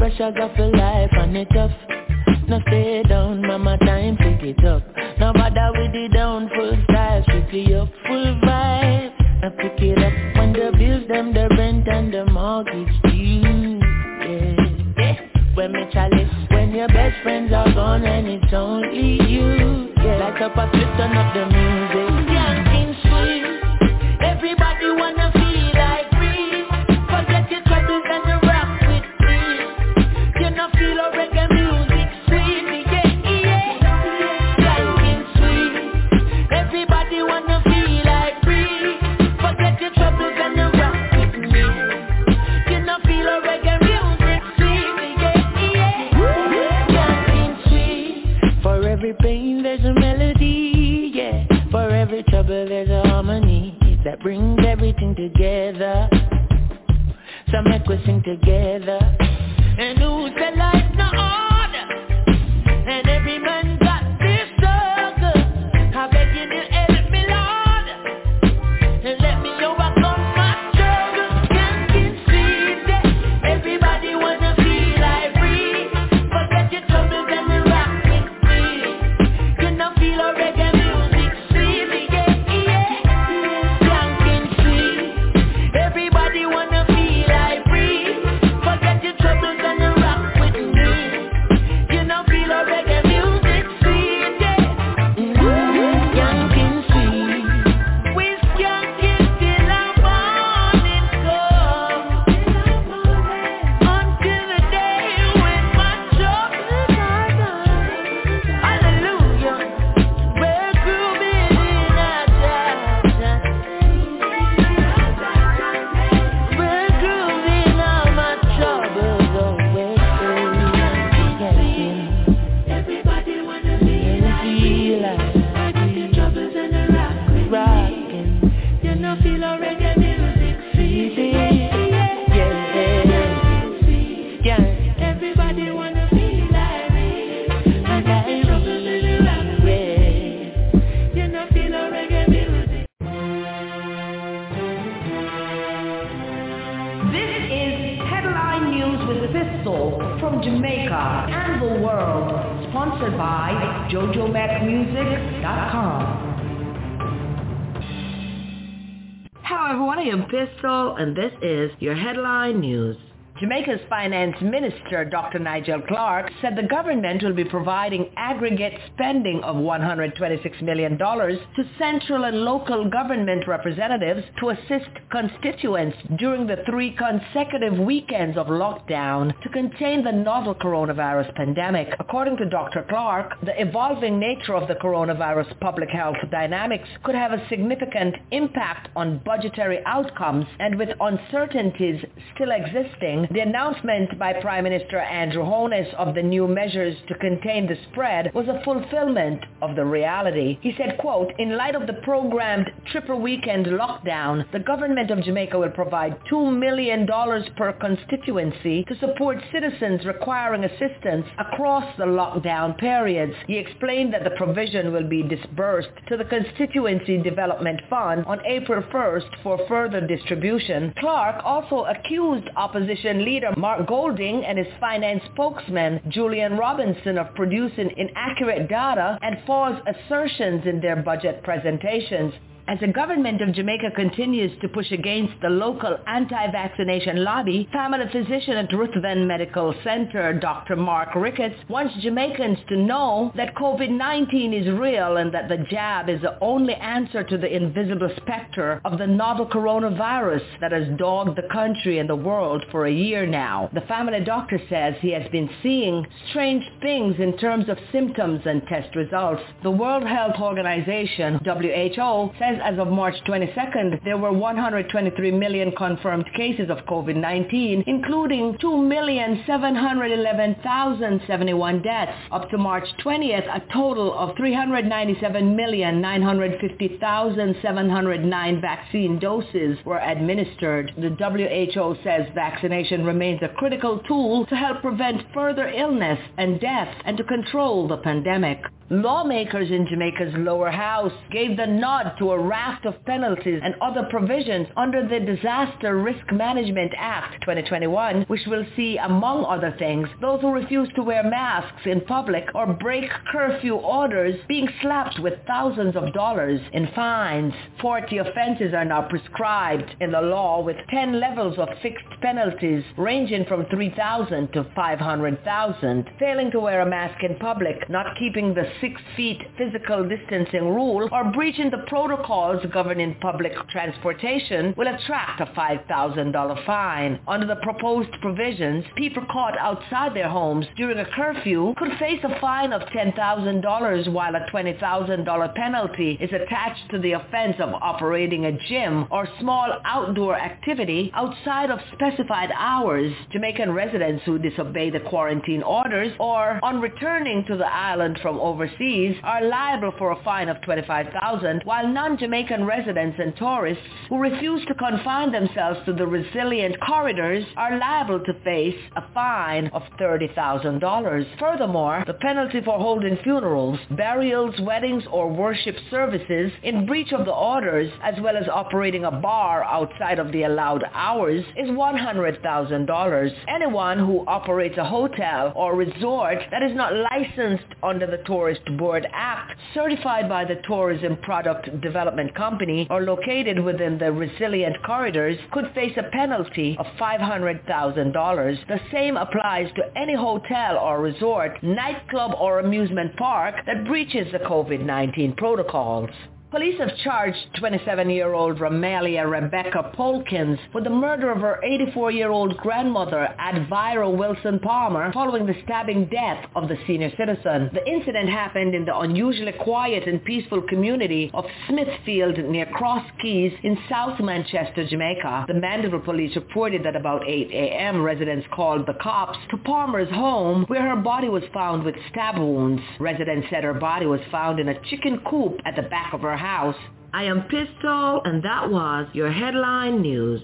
pressure got for life and it tough. Now stay down, mama, time pick it up. Now bother with the down, full style, strictly up, full vibe. Now pick it up when the bills, them, the rent and the mortgage due. Yeah, yeah. When me chalice, when your best friends are gone and it's only you. Yeah, light up a flip, turn up the music. Yanking sweet, everybody wanna feel like free. Forget your troubles and the rock with me. You know feel a reggae music sweet, yeah, yeah. Yanking sweet, everybody wanna feel like free. Forget your troubles and the rock with me. You know feel a reggae music sweet, yeah, yeah. Yanking sweet, for every pain there's a melody, yeah. For every trouble there's a harmony that brings everything together. So make we sing together. And who said life no order? And every man got this struggle. I beg you to help me, Lord, and let me overcome my struggle. Can't get sweet, yeah. Everybody wanna feel like free. Forget your troubles and the rock with me. You know feel a reggae music sweet, yeah, yeah. Yanking sweet, everybody wanna feel like free. Forget your troubles and the rock with me. You know feel a reggae music sweet, yeah. Mm-hmm. Yanking sweet, we skank it till our morning come. Until the day when my troubles are gone. Hallelujah, we're grooving in our jazz. We're grooving all my troubles away. Everybody wanna feel like your troubles and the rock with rockin'. You know feel a reggae music sweet, yeah, yeah. Everybody wanna feel like me. And I troubles and the rock with. You know feel a reggae music. This is Headline News with Pistol from Jamaica and the world, sponsored by Jojo Mac Music dot com. Hello everyone, I am Pistol, and this is your Headline News. Jamaica's Finance Minister, Doctor Nigel Clark, said the government will be providing aggregate spending of one hundred twenty-six million dollars to central and local government representatives to assist constituents during the three consecutive weekends of lockdown to contain the novel coronavirus pandemic. According to Doctor Clark, the evolving nature of the coronavirus public health dynamics could have a significant impact on budgetary outcomes, and with uncertainties still existing, the announcement by Prime Minister Andrew Holness of the new measures to contain the spread was a fulfillment of the reality. He said, quote, "In light of the programmed triple weekend lockdown, the government of Jamaica will provide two million dollars per constituency to support citizens requiring assistance across the lockdown periods." He explained that the provision will be disbursed to the Constituency Development Fund on April first for further distribution. Clark also accused opposition leader Mark Golding and his finance spokesman Julian Robinson of producing inaccurate data and false assertions in their budget presentations. As the government of Jamaica continues to push against the local anti-vaccination lobby, family physician at Ruthven Medical Center, Doctor Mark Ricketts, wants Jamaicans to know that covid nineteen is real and that the jab is the only answer to the invisible specter of the novel coronavirus that has dogged the country and the world for a year now. The family doctor says he has been seeing strange things in terms of symptoms and test results. The World Health Organization, W H O, says as of March twenty-second, there were one hundred twenty-three million confirmed cases of covid nineteen, including two million seven hundred eleven thousand seventy-one deaths. Up to March twentieth, a total of three hundred ninety-seven million nine hundred fifty thousand seven hundred nine vaccine doses were administered. The W H O says vaccination remains a critical tool to help prevent further illness and death and to control the pandemic. Lawmakers in Jamaica's lower house gave the nod to a raft of penalties and other provisions under the Disaster Risk Management Act twenty twenty-one, which will see, among other things, those who refuse to wear masks in public or break curfew orders being slapped with thousands of dollars in fines. forty offenses are now prescribed in the law, with ten levels of fixed penalties ranging from three thousand dollars to five hundred thousand dollars. Failing to wear a mask in public, not keeping the six feet physical distancing rule, or breaching the protocols governing public transportation will attract a five thousand dollars fine. Under the proposed provisions, people caught outside their homes during a curfew could face a fine of ten thousand dollars, while a twenty thousand dollars penalty is attached to the offense of operating a gym or small outdoor activity outside of specified hours. Jamaican residents who disobey the quarantine orders or on returning to the island from overseas are liable for a fine of twenty-five thousand dollars, while non-Jamaican residents and tourists who refuse to confine themselves to the resilient corridors are liable to face a fine of thirty thousand dollars. Furthermore, the penalty for holding funerals, burials, weddings, or worship services in breach of the orders, as well as operating a bar outside of the allowed hours, is one hundred thousand dollars. Anyone who operates a hotel or resort that is not licensed under the Tourist Board Act, certified by the Tourism Product Development Company, or located within the resilient corridors could face a penalty of five hundred thousand dollars. The same applies to any hotel or resort, nightclub or amusement park that breaches the covid nineteen protocols. Police have charged twenty-seven-year-old Romelia Rebecca Polkins with the murder of her eighty-four-year-old grandmother, Advira Wilson Palmer, following the stabbing death of the senior citizen. The incident happened in the unusually quiet and peaceful community of Smithfield near Cross Keys in South Manchester, Jamaica. The Mandeville police reported that about eight a.m. residents called the cops to Palmer's home, where her body was found with stab wounds. Residents said her body was found in a chicken coop at the back of her house. I am Pistol, and that was your headline news.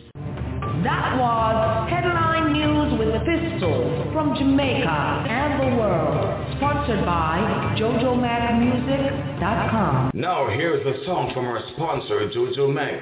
That was Headline News with the Pistol from Jamaica and the world. Sponsored by Jojo Mac Music dot com. Now here's the song from our sponsor, Jojo Mac.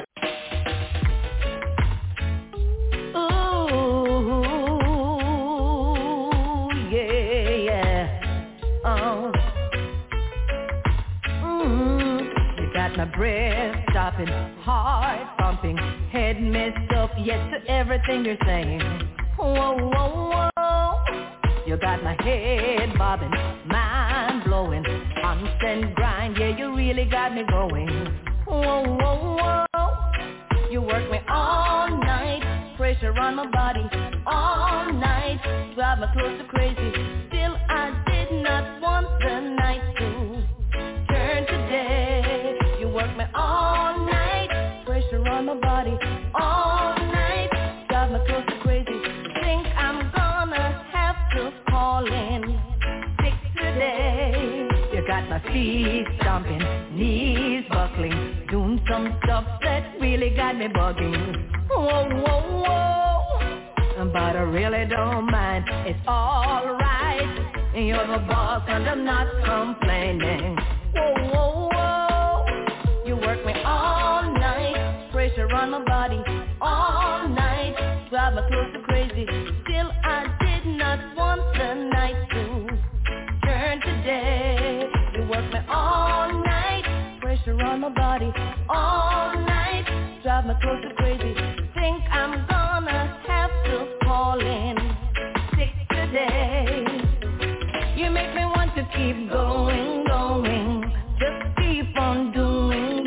My breath stopping, heart pumping, head messed up, yes to everything you're saying. Whoa, whoa, whoa. You got my head bobbing, mind blowing, constant grind, yeah, you really got me going. Whoa, whoa, whoa. You work me all night, pressure on my body, all night, drive me close to crazy. Still I did not want the night to turn today. Work me all night, pressure on my body, all night, drive me close to crazy. Think I'm gonna have to call in sick today. You got my feet stomping, knees buckling, doing some stuff that really got me bugging. Whoa, whoa, whoa, but I really don't mind, it's alright. You're the boss and I'm not complaining. Whoa, whoa, whoa. You work me all night, pressure on my body, all night, drive me close to crazy. Still I did not want the night to turn today. You work me all night, pressure on my body, all night, drive me close to crazy. Think I'm gonna have to call in sick today. You make me want to keep going, going, just keep on doing.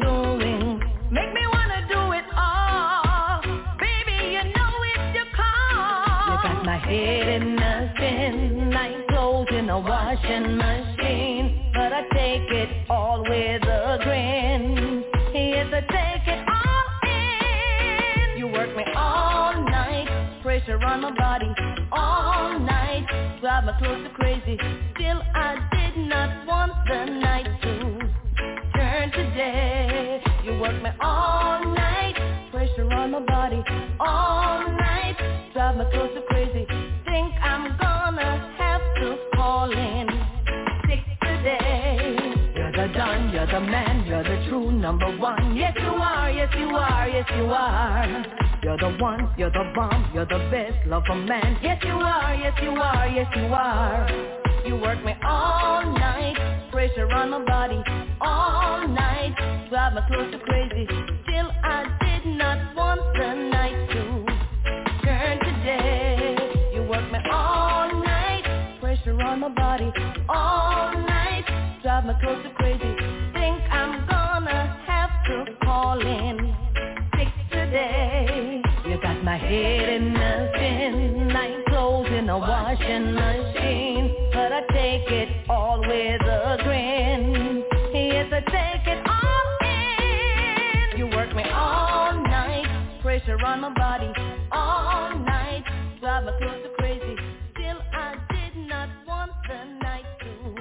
Head in a spin, like clothes in a washing machine, but I take it all with a grin. Yes, I take it all in. You work me all night, pressure on my body, all night, drive me close to crazy. Still I did not want the night to turn today. You work me all night, pressure on my body, all night, drive me close to crazy. Think I'm gonna have to call in sick today. yes you are, yes you are. You're the one, you're the bomb, you're the best lover man. Yes you are, yes you are, yes you are. You work me all night, pressure on my body all night, drive me close to crazy. Still I did not want the night to turn today. You work me all night, pressure on my body all night, drive me close to crazy. Think I'm gonna have to call in sick today. You got my head in a spin, night clothes in a washing machine, but I take it all with a grin. Yes, I take it all in. You work me all night, pressure on my body all night, drive me close to crazy. Still I did not want the night to.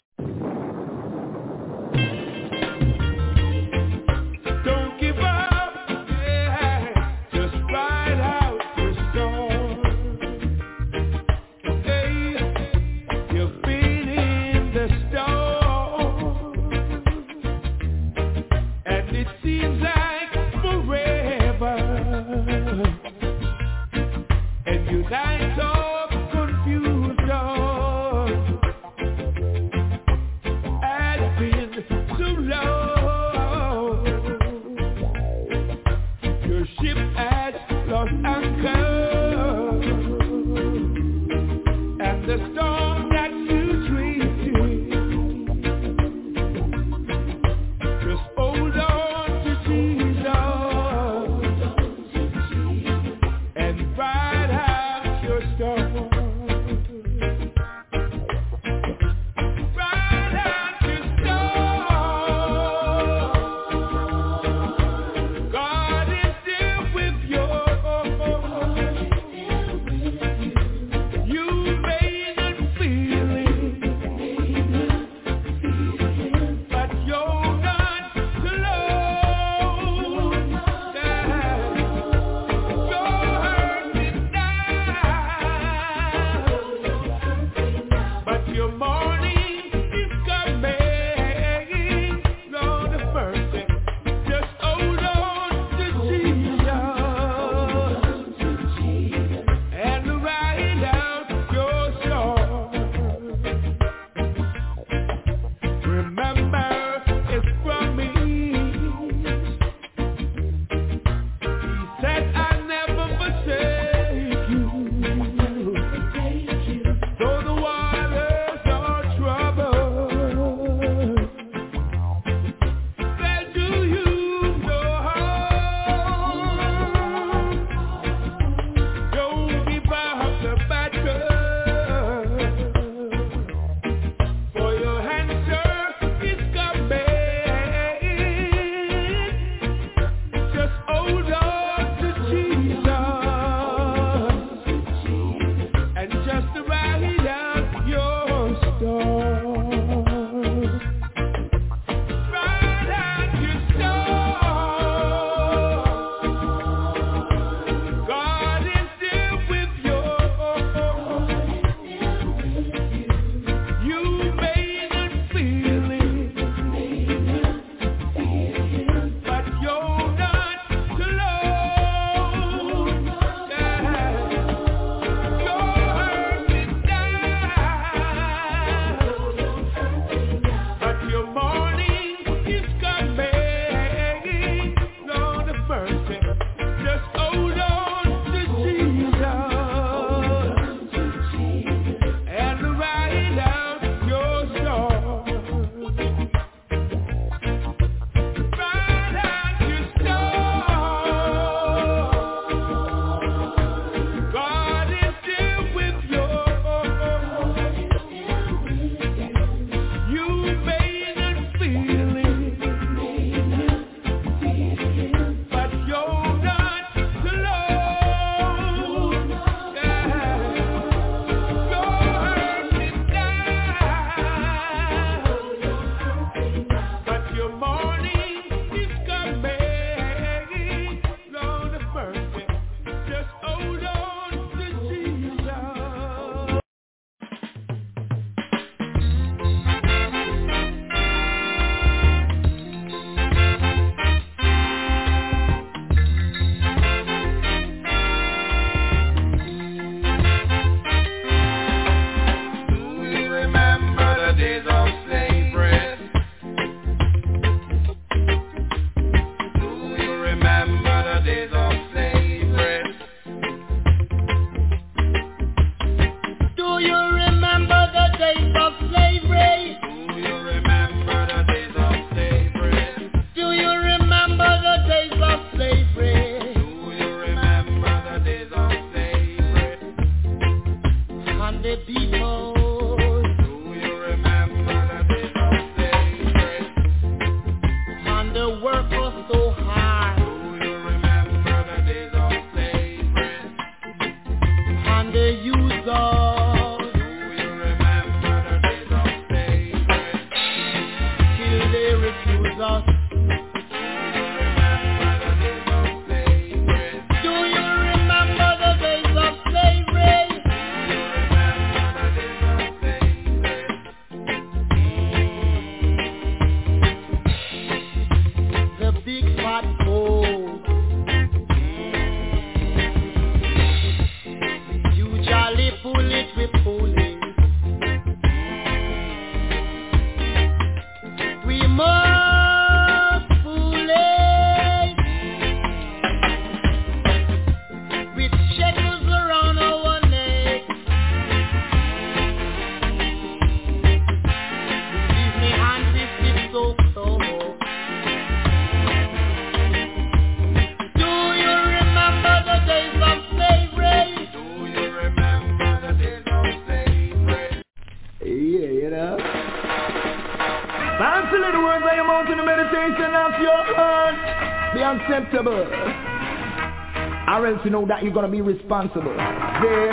Don't give up, yeah, just ride out the storm. Hey, you've been in the storm, and it seems like forever, and your nights of confusion has been so long. Your ship has lost anchor, and the storm that you dreamed, just hold on to Jesus and ride out your storm. Ride out your storm. God is there with you. and they use us. Do you remember the days of slavery? Till they refuse us. Do you remember the days of slavery? The big fat coat, usually pull it with police. We must pull it with shackles around our necks. Leave me hands if it's so close. Do you remember the days of slavery? Do you remember the days of slavery? Yeah, you know. Fancy little words I am out in the meditation of your heart. Be acceptable. Or else you know that you're gonna be responsible. Then,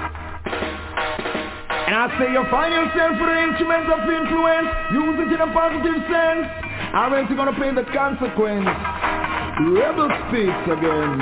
and I say you find yourself with the instruments of influence. Use it in a positive sense. Or else you're gonna pay the consequence. Rebel speaks again.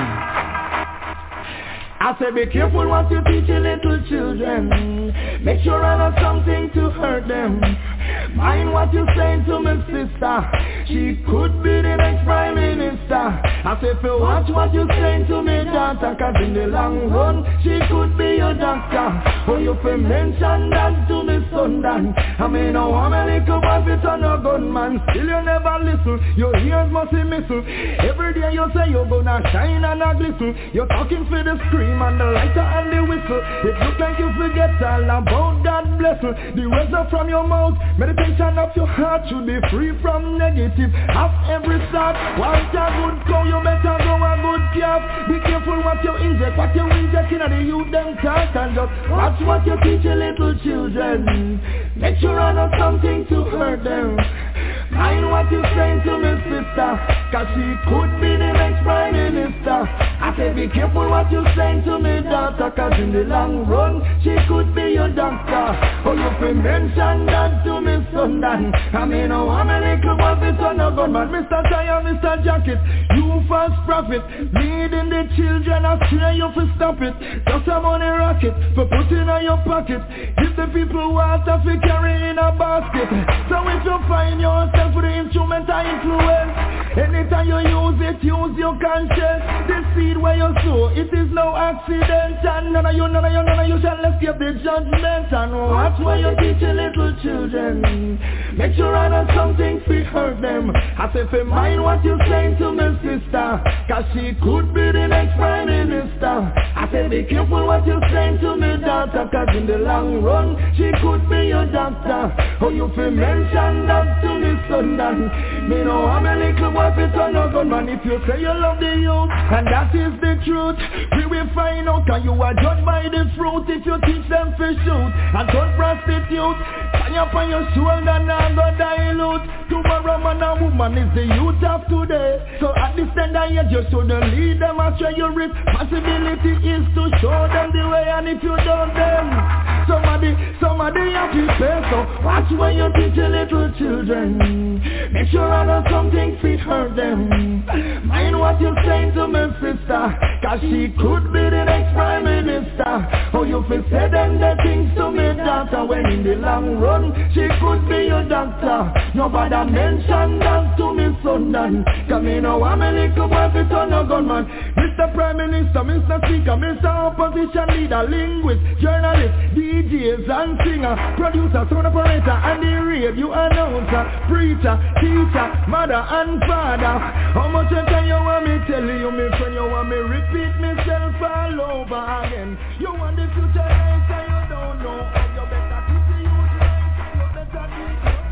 I say be careful what you teach your little children. Make sure I know something to hurt them. Mind what you saying to my sister. She could be the next prime minister. I say if you watch what you saying to me daughter, cause in the long run she could be your doctor. Oh, you fi mention that to me son Dan. I mean no I'm a little boy fit on a gunman. Still you never listen. Your ears must be missile. Every day you say you're gonna shine and a glisten. You're talking for the scream and the lighter and the whistle. It looks like you forget all about that blessing. The words are from your mouth. Meditation of your heart should be free from negative. Have every thought. Want a good cow, you better go a good calf. Be careful what you inject, what you inject in the youth them talk. And just watch what you teach your little children. Make sure I know something to hurt them. Mind what you saying to me sister, cause she could be the next prime minister. I say be careful what you saying to me daughter, cause in the long run she could be your doctor. Oh you can mention that to me son Dan. I mean oh I'm a little boy fit on a gunman. Mister Tire, Mister Jacket, you false prophet, leading the children astray, you for stop it. Just a money rocket for putting in your pocket. Give the people water for carry in a basket. So if you find yourself with the instrument of influence, anytime you use it, use your conscience. The seed where you sow, it is no accident. And none of you, none of you, none of you shall escape the judgment. And watch where you teach your little children. Make sure I know something to hurt them. I say for mind what you saying to my sister, cause she could be the next prime minister. I say be careful what you saying to me daughter, cause in the long run she could be your doctor. Oh you fi mention that to me son Dan. Me know I'm a little boy fit on a gunman. If you say you love the youth, and that is the truth, we will find out. Can you are judged by the fruit if you teach them to shoot and don't prostitute. Tie up on your shoulder now go dilute. Tomorrow man and woman is the youth of today. So at this tender age you shouldn't lead them astray. Your responsibility is to show them the way, and if you don't them, somebody, somebody have to pay. So watch when you teach your little children. Make sure I know something fit hurt them. Mind what you saying to my sister, cause she could be the next prime minister. Oh you fi say them the things to me daughter, when in the long run she could be your doctor. Nobody mention that to me son Dan. Cause me know I'm a little boy fit on a gunman. Mister Prime Minister, Mister Speaker, Mister Opposition Leader, Linguist, Journalist, D Js and singer, Producer, sound operator and the radio announcer, Preacher, Teacher, Mother and Father. How much time you want me tell you, me friend, you want me repeat myself all over again. You want the future right and you don't know. You better teach the youth right, you better teach them.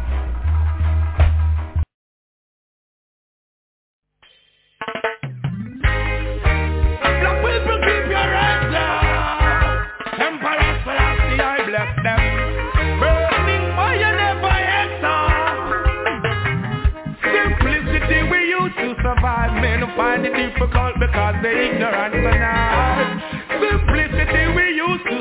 Black people keep your head down. Emperor Selassie, I bless them. Burning fire never enter. Simplicity we used to survive. Men find it difficult because they ignorant tonight. Simplicity we used to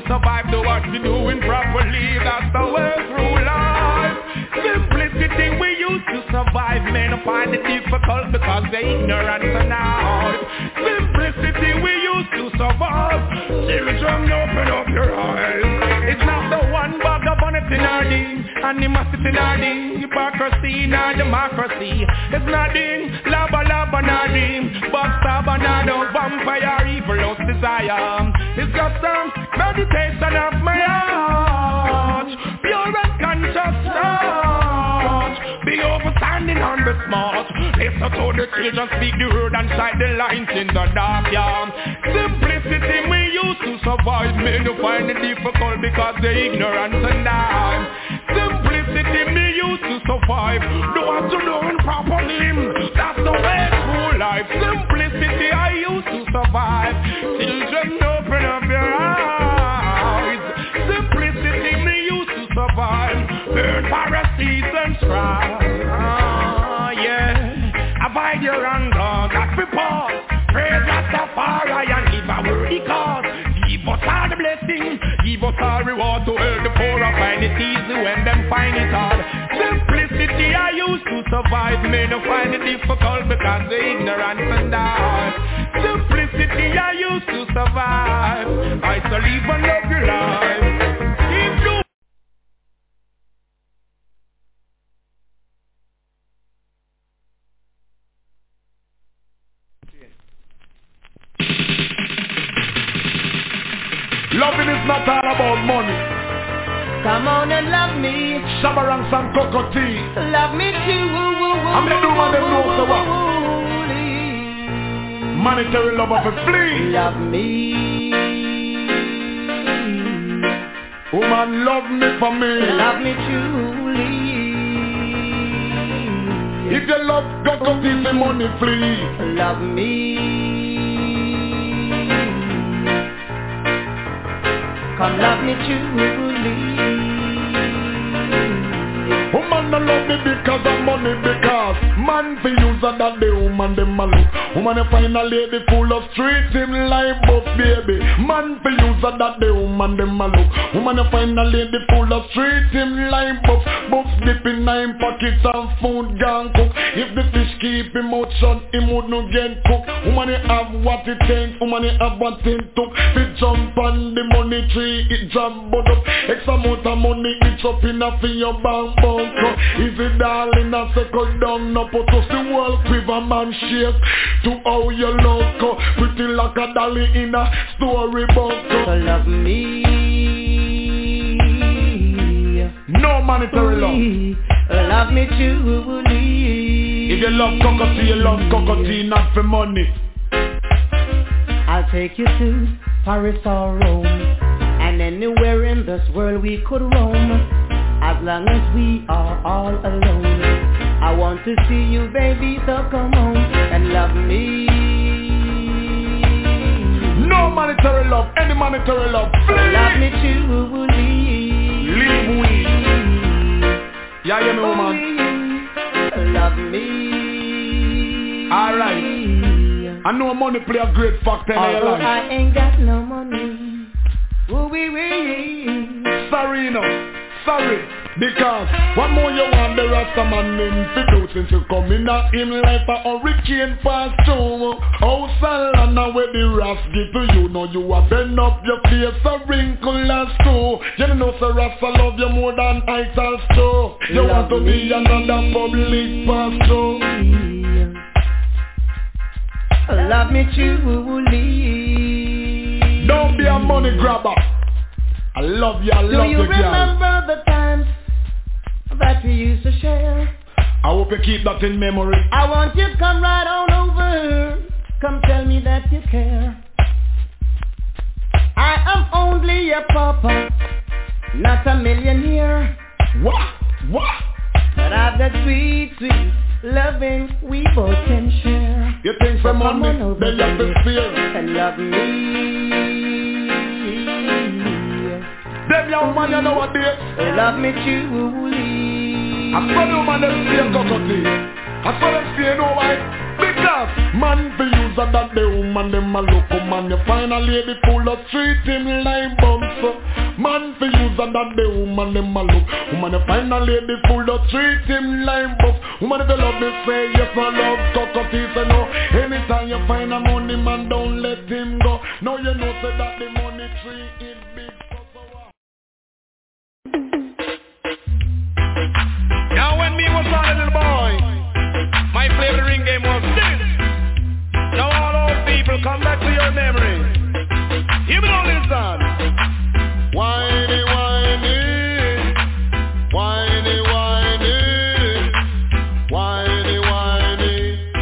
difficult because they're ignorant and out. Simplicity we used to survive. Children, open up your eyes. It's not the one bag of honesty nor the animosity nor the hypocrisy nor democracy. It's not the lava lava nor the backstabber nor the vampire evil of desire. It's just some meditation of my heart, pure and conscious thought. Be overstanding on the smart. Listen to the children speak the word and shine the lines in the dark, yeah. Simplicity we used to survive. Men who find it difficult because they're ignorant and die. Simplicity me used to survive. Do what to do properly. That's the way through life. Simplicity I used to survive. Children, open up your eyes. Simplicity me used to survive. Burn Pharisees and scribes. Ah, yeah. Avoid your anger, that's the pause. Praise Rastafari and live a worthy cause. Give us all the blessings, give us all reward. To help the poor and find it easy when them find it hard. Simplicity I used to survive. Men who find it difficult because they're ignorant and die. Simplicity I used to survive. I shall live and love your life. If you loving is not all about money. Come on and love me. Shabarang some cocoa tea. Love me too. I'm the do man them know so what. Monetary love of a flea. Love me. Woman love me for me. Love me truly. If you love cocoa tea, the money flee. Love me. Come love me truly. Woman don't love me because of money, because man fi use a that the woman dem a look. Woman you find a lady full of streets him like buff baby. Man fi use a that the woman dem a look. Woman you find a lady full of streets him like buff. Buff dip in nine pockets and food gone cook. If the fish keep him out shut, him would no get cooked. Woman you have what it takes, woman you have what it took. Fi jump on the money tree, it jump but up. X amount of money, it's up in a fi your bank bunker. Is it darling a circle down, no put us the world quiver man shake. To how you look, pretty like a dolly in a storybook. So love me. No monetary love. Love me truly. If you love cocoa tea, you love cocoa tea, not for money. I'll take you to Paris or Rome, and anywhere in this world we could roam. As long as we are all alone, I want to see you, baby, so come on and love me. No monetary love, any monetary love. Please. Love me truly. Leave we. Yeah, you know, woman. Love me. Alright. I know money play a great factor in your life. I ain't got no money. Ooh, wee, wee. Sorry, you know. Sorry, because what more you want the Rasta man in to do since you come in a him life a hurricane pass through. Oh Salana where the Rast give to you, know you have bend up your face a wrinkle as too. You know Sir Rasta love you more than I tell so. You love want to me. be another public pastor. Love me truly. Don't be a money grabber. I love you, I love you, Do you remember the times that we used to share? I hope you keep that in memory. I want you to come right on over. Come tell me that you care. I am only a pauper, not a millionaire. What? What? But I've that sweet, sweet loving we both can share. You think for money, then you have to fear. And love me. Them young man, you know what they love me truly. I saw them man, them stay cocoa tea. I saw them stay, you know why? Because Yes, man for use that the woman them a look man. You find a lady full of treat him like bumps. Man for use that the woman them a look. Woman you find a lady full of treat him like bumps. Woman if you love me say yes I love cockatoo say no. Anytime you find a money man don't let him go. Now you know say that the money tree is big. Now when me was a little boy, my favorite ring game was this. Now all old people come back to your memory. Give it all inside. Whiny, whiny, whiny, whiny, whiny, whiny,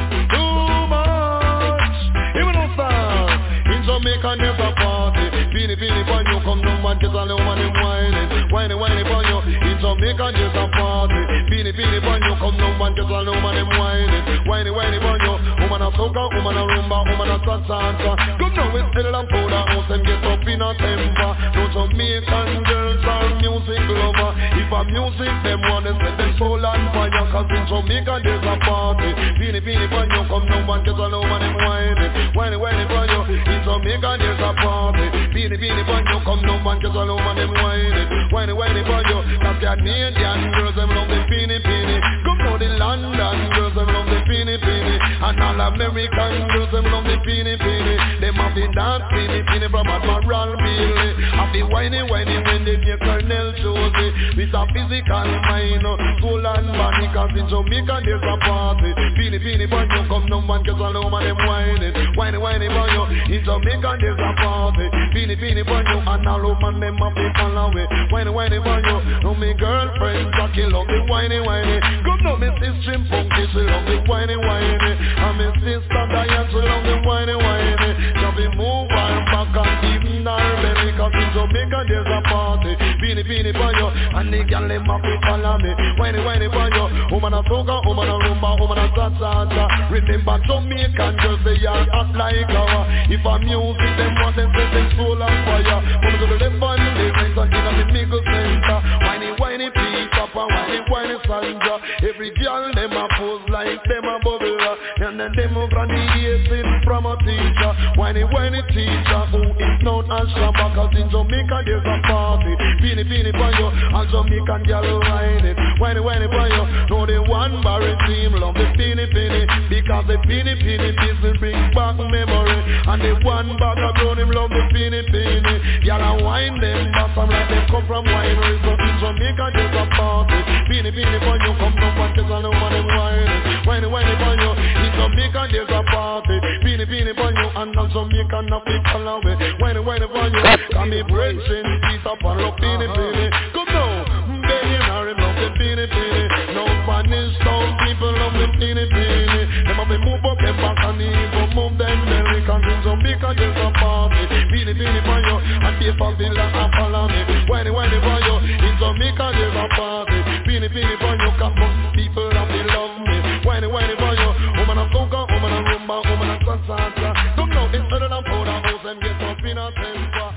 too much. Give it all inside. In Jamaica there's a party. Beanie, beanie, boy, you come down and get a little money whining. Whiny, whiny, boy, you. In Jamaica there's a party. Beanie, beanie, boy, you come down and get a little money whining. Whiny, whiny, boy, you. Woman a soca, woman a rumba, woman a salsa. Come now with fiddle and powder house and get up in a temper. No Jamaican girls are music lover. If a music them want to set them soul on fire. Cause in Jamaica there's a party. Beanie, beanie, boy, you come down and get a little money whining. Whiny, whiny, boy, you. In Jamaica there's a party. Beanie, beanie, boy, you come down and get a little money whining. Whiny, whiny, boy, you. Cause Canadian girls them love the beanie, beanie. Come now the London girls them love the beanie, beanie. And all American girls them love the beanie, beanie. Them have been dance beanie, beanie from Admiral Bailey. Have the whiny, whiny when they get Colonel Josie. With a physical mind, soul and body. Cause in Jamaica there's a party. Beanie, beanie, boy, you come down and get a little man them whining. Whiny, whiny, boy, you. In Jamaica there's a party. Beanie, beanie, boy, you. And all woman them have been fall away. Whiny, whiny, boy, you. No me girlfriend, Jackie love the whiny, whiny. Come now, me sister Punky, she love the whiny, whiny. And me sister Diane, she love the whiny, whiny. Now we move her back and even her belly. Cause in Jamaica there's a party. Beanie, beanie, boy, you. And the girl them have to follow me. Whiny, whiny, boy, you. Woman a soca, woman a rumba, woman a salsa. Remember Jamaican girls, they are hot like our. If a music them want them set them soul on fire. Come to the left and the right and in the middle center. Whiny, whiny, Pete, Papa, whiny, whiny, Sandra. Every girl them a pose like them a bubble. And then them over the ears from a teacher. Whiny, whiny teacher who is known as Shabba. Cause in Jamaica there's a party. Beanie, beanie, boy, you. And Jamaican girl whining. Whiny, whiny, boy, you. Know the one barry team love the beanie, beanie. Because the beanie, beanie business brings back memory. And the one bag of brown him love the beanie, beanie. Y'all a wine them back from like they come from wineries. But in Jamaica there's a party. Beanie, beanie, boy, you come from what is on the one and whining. Whiny, whiny, boy, you. In Jamaica there's a party. Beanie, beanie, boy, you. And on Jamaica not people away. Whiny, whiny, boy, you. Can me breaking teeth up and love beanie, beanie. Come now, baby, Harry love the beanie, beanie. No Spanish town people love the beanie, beanie. Them have to move up them back and even move them belly. Cause in Jamaica there's a party. Beanie, beanie, boy, you. And people villa and follow me. Whiny, whiny, boy, you. In Jamaica there's a party. Beanie, beanie, boy, you. Cause most people have to love me. Whiny, whiny, boy, you. Woman a soca, woman a rumba, woman a salsa. Come now, instead of them powder house and get up in a temper.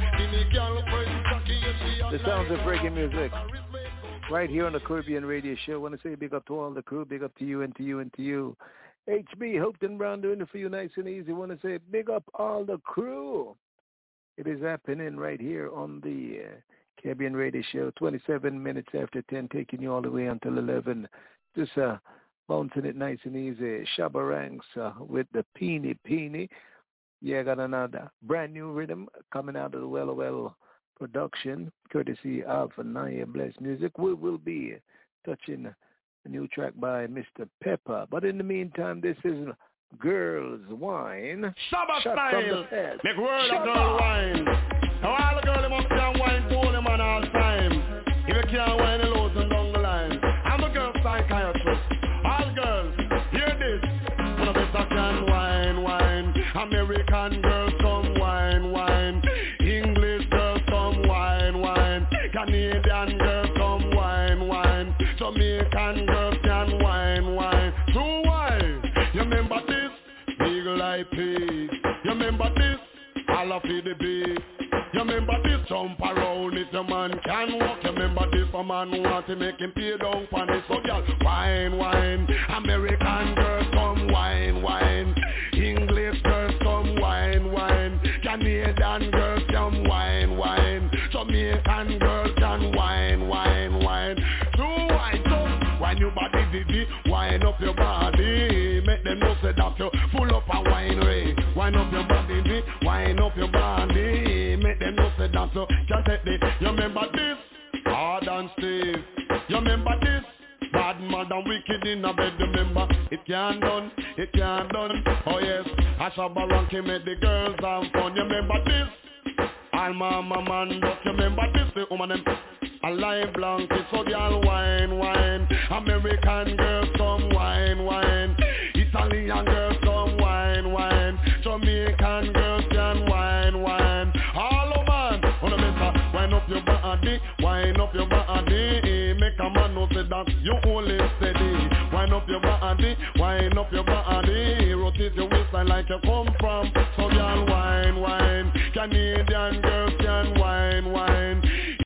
The sounds of reggae music right here on the Caribbean Radio Show. I want to say big up to all the crew, big up to you and to you and to you. H B, Hopeton Brown doing it for you nice and easy. I want to say big up all the crew. It is happening right here on the uh, Caribbean Radio Show, twenty-seven minutes after ten, taking you all the way until eleven. Just uh, bouncing it nice and easy. Shabba Ranks uh, with the Peeny Peeny. Yeah, got another brand new rhythm coming out of the Well Well production, courtesy of Naya Bless Music. We will be touching a new track by Mister Pepper. But in the meantime, this is Girls Wine. Shabba Shot style. from the past. Make world Shabba. of girl wine. Now all the girls must can wine for them on all time. If you can't wine alone, then down the line. I'm a girl psychiatrist. All girls, hear this. When a better can wine, wine. American girls come wine, wine. English girls come wine, wine. Canadian girls come wine, wine. Jamaican girls can wine, wine. So wine. You remember this? Eagle Eye Peak. You remember this? All of the beat. You remember this jump around if your man can walk. You remember this a man who want to make him pay down for this. So girl, wine, wine. American girls come wine, wine. English girls come wine, wine. Canadian girls come wine, wine. Jamaican girls can wine, wine, wine. So wine, so wine your body, diddy. Wine up your body. Make them know say that you full up a wine ray. Wine up your body, diddy. Wine up your body. Make them know say that you can't take this. You remember this? Hard and Steve. You remember this? Bad mad and wicked in a bed, remember. It can't done, it can't done. Oh yes, Ashabba Ranky made the girls have fun. You remember this? Alma man, but you remember this? The woman them a live blanket, so girl wine, wine. American girls come wine, wine. Italian girls come wine, wine. Jamaican girls can wine, wine. All over, on a mesa, wine up your body, wine up your body. Make a man know say that you only steady. Wine up your body, wine up your body. Rotate your waistline like you come from. So girl wine, wine. Canadian girls can wine, wine.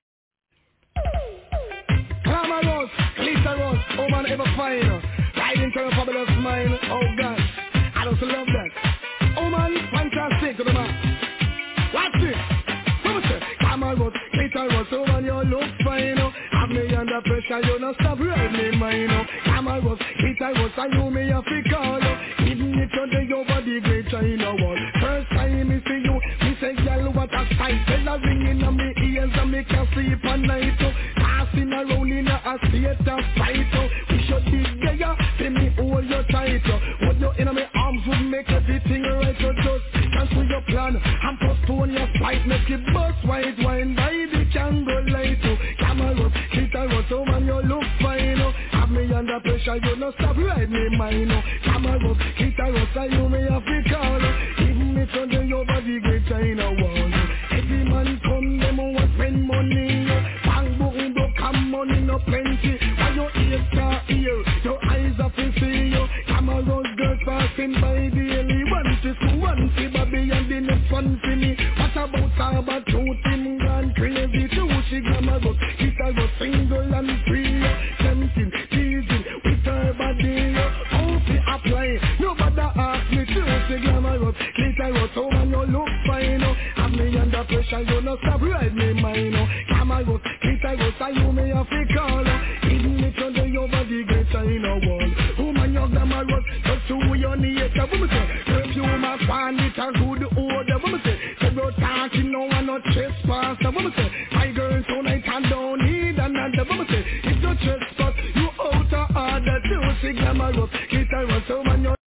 Glamour Rose, Lisa Rose, oh man ever fine. Riding to a fabulous mind, oh God, I just love that. Oh man, fantastic, the man. What's it? Glamour Rose, Lisa Rose, oh man you look fine. Have me under pressure, you don't stop riding me mine. Glamour Rose, Lisa Rose, I know me a fi call. Even if you're the over the great China wall. First time me see you, me say girl what a sight. Tell her ringing on me ears and me can't sleep at night. Passing around in a state of fight. We should be there, see me hold you tight. Hold you in my arms would make everything right. You just cancel your plan and postpone your fight. Make it bust white wine by the candle light. Camera, glitter, so man you look fine. Have me under pressure, you no stop ride me mine. Camera, glitter, so you may have to call. Even if you're the over the great China wall. Every man come, them want spend money. Bang, boom, boom, come money no plenty. Why your ears can't hear, your eyes are to see you. Camera, girls passing by daily. One to school, one to Bobby and the next one to me. What about Saba, two Tim gone crazy. Two she glamour go, guitar go single and free. Tempting, teasing, with her body. How to apply, nobody ask me to. She glamour go, glitter go, so man you look fine. Have me under pressure, you no stop ride me mine. Glamour go, glitter go, so you may have to call. Even if you're the over the great China wall. Woman you glamour go, just to your nature. Woman say, perfume a fan, it a good odor. Woman say, say you're talking no one no trespass. Woman say, my girl tonight and don't need another. Woman say, if you trespass, you out of order. Too she glamour go, glitter go, so man you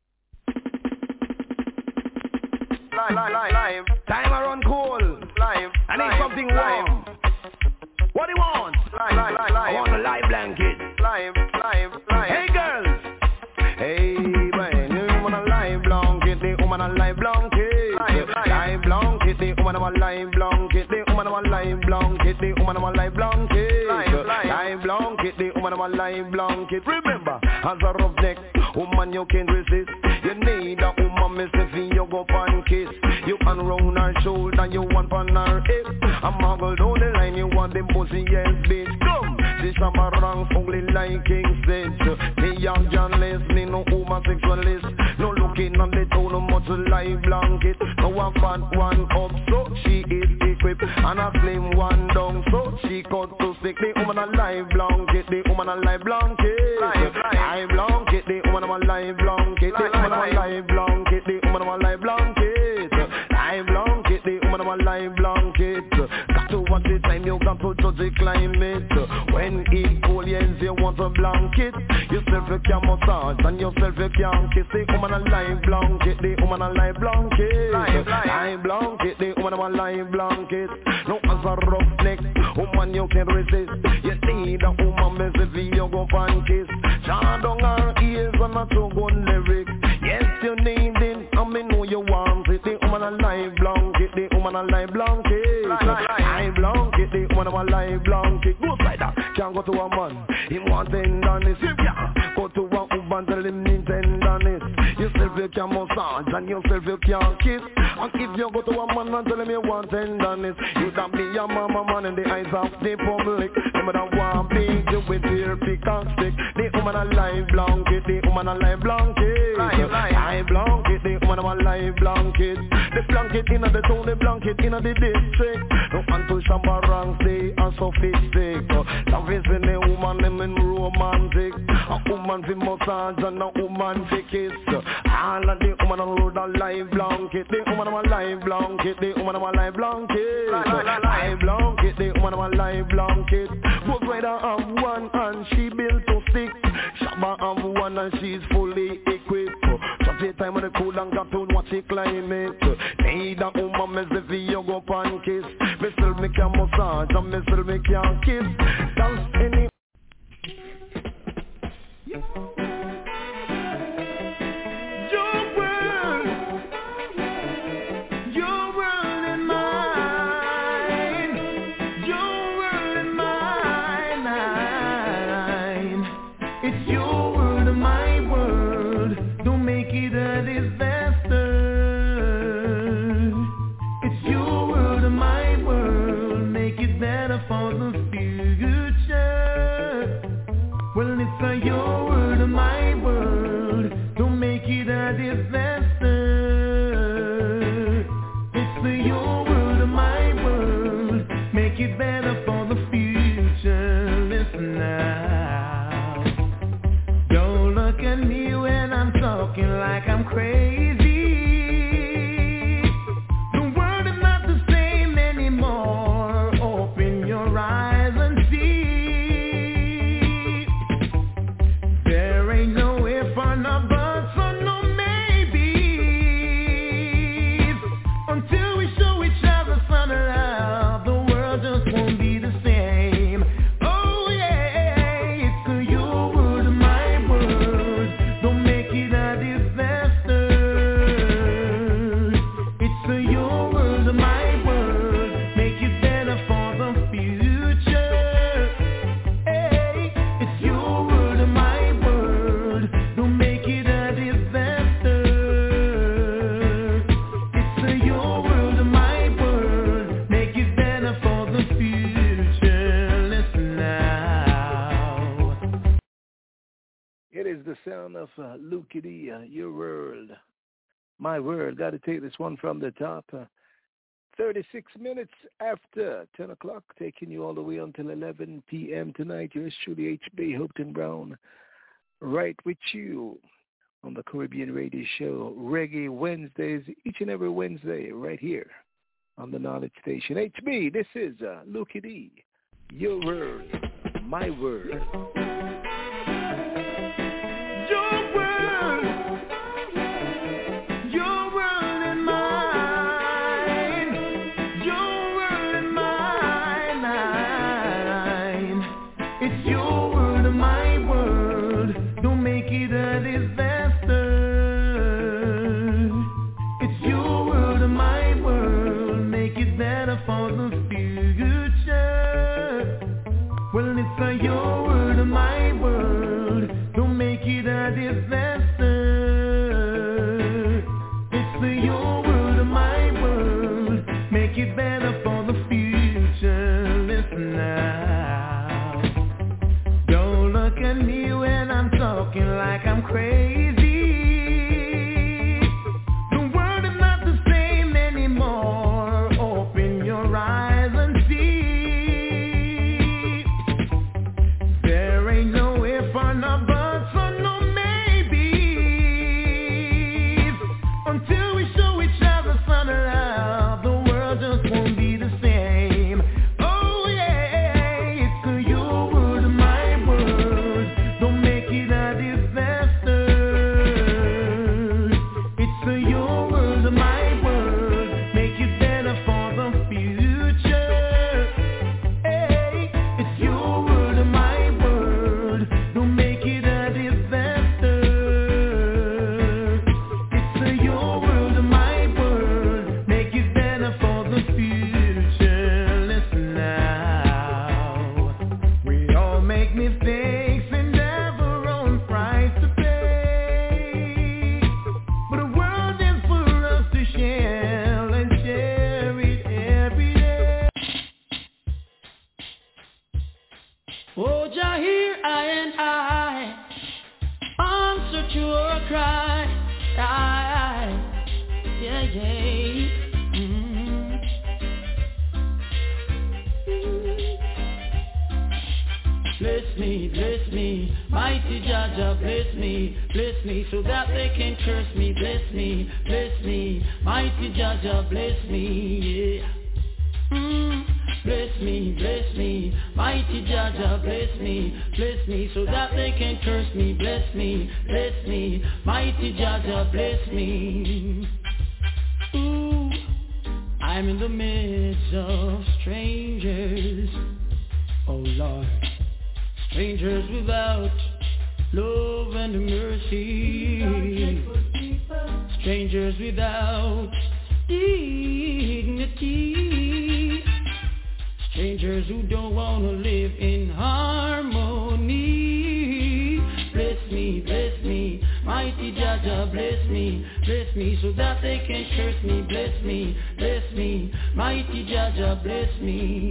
live, live, live, live. time around cool. Live. I need live, something warm. What do you want? Live, live, live, live. I want a live blanket. Live, live, live. Hey girls. Hey, man, you want a live blanket? The woman a live blanket. Live, live. Live blanket. The woman a live blanket. The woman a live blanket. The woman a live blanket. Live, live. Live blanket. The woman a live blanket. Remember, as a roughneck, woman you can resist. You need a woman, Mister V, you go pan kiss. You can round her shoulder, you want pan her hip. A muggle down the line, you want them pussy, yes, bitch. Come, this a barang, ugly like King said. Me young journalist, me no homosexualist. No looking on the tone, no much live blanket. No one fat one up, so she is equipped. And a slim one down, so she cut to stick. The woman a live blanket, the woman a live blanket. Live, live blanket, the woman a live blanket. The woman a live blanket, the woman a live blanket. Live blanket, the woman a live blanket. Got to watch the time, you got to judge the climate. When it cold, yes, you want a blanket. Yourself you can massage and yourself you can kiss. The woman a live blanket, the woman a live blanket. Live, live blanket, the woman a live blanket. No as a roughneck, woman you can resist. You need a woman, Mister you go fan kiss. Jar down her ears and a two gun lyric. Yes, you need it, and me know you want it. The woman a live blanket, the woman a live blanket. I blank it, the woman of a life blank it. Go like that, can't go to a man. He want tenderness. Go to a woman, tell him need tenderness. Yourself you can massage and yourself you can kiss. And if you go to a man and tell him you want tenderness, you don't be your mama man in the eyes of the public. Remember that one big you with your pick and stick. The woman a life blanket, the woman a life blanket. I blanket, the woman a life blanket. The blanket in the town, the blanket in the district. No one to Shambarang say and sophistic. Love is in the woman, them in romantic. A woman for massage and a woman for kiss. All of the woman on road a life blanket. The woman a life blanket, the woman a life blanket. Life blanket, the woman a life blanket. Both rider have one and she built to stick. Shabba have one and she's fully equipped. Traffic time when the cool and got to watch it climate. Need a woman me if you go pan kiss. Me still me can massage and me still me can kiss. Dance any. Of uh, Luke D, uh, your world, my world. Got to take this one from the top. Uh, thirty-six minutes after ten o'clock, taking you all the way until eleven p.m. tonight. Yours truly, H B Hopeton Brown, right with you on the Caribbean Radio Show, Reggae Wednesdays, each and every Wednesday, right here on the Knowledge Station. H B, this is uh, Luke D, your world, my world. Right. me, bless me. Mighty Jaja, bless me, bless me, so that they can curse me. Bless me, bless me. Mighty Jaja, bless me, yeah. Mm. Bless me, bless me, mighty Jaja, bless me, bless me, so that they can curse me. Bless me, bless me, mighty Jaja, bless me. Ooh, I'm in the midst of strangers, oh Lord, strangers without love and mercy, strangers without dignity, strangers who don't want to live in harmony. Bless me, bless me, mighty Jaja, bless me, bless me, so that they can curse me. Bless me, bless me, mighty Jaja, bless me.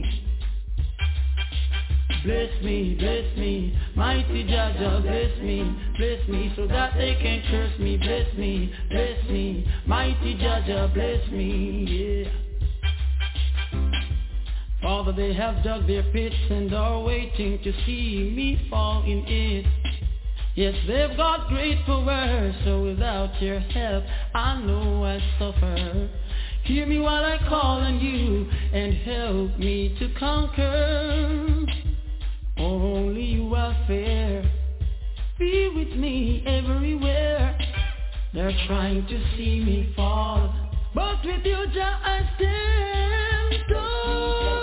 Bless me, bless me, mighty Jaja, bless me, bless me, so that they can curse me. Bless me, bless me, mighty Jaja, bless me, yeah. Father, they have dug their pits and are waiting to see me fall in it. Yes, they've got great power, so without your help, I know I suffer. Hear me while I call on you and help me to conquer. Only you are fair. Be with me everywhere. They're trying to see me fall, but with you, Jah, I stand tall.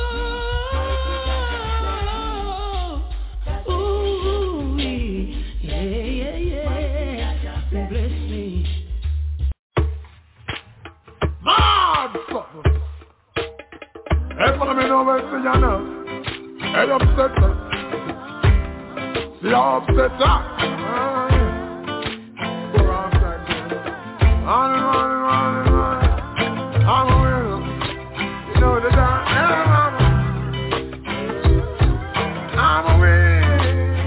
Ooh, yeah, yeah, yeah. Bless me. Mad something. Hey, follow me now, where's the Yana? Hey, upset her. See how upset her? Go around that. On and on and on and on. I'm a winner. You know the time. I'm a winner.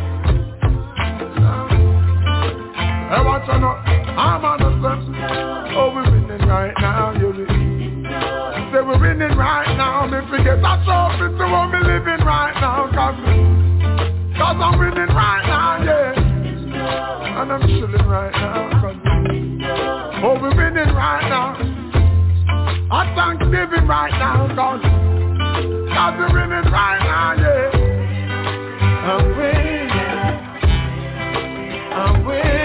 Hey, watch out now. I'm on the sense. Oh, we're winning right now, you know. Say we're winning right now. Me forget that trophy, so we're me living right now. Cause, cause I'm winning right now, yeah. And I'm chilling right now. Cause, oh, we're winning right now. I'm Thanksgiving right now. Cause, cause we're winning right now, yeah. I'm winning. I'm winning.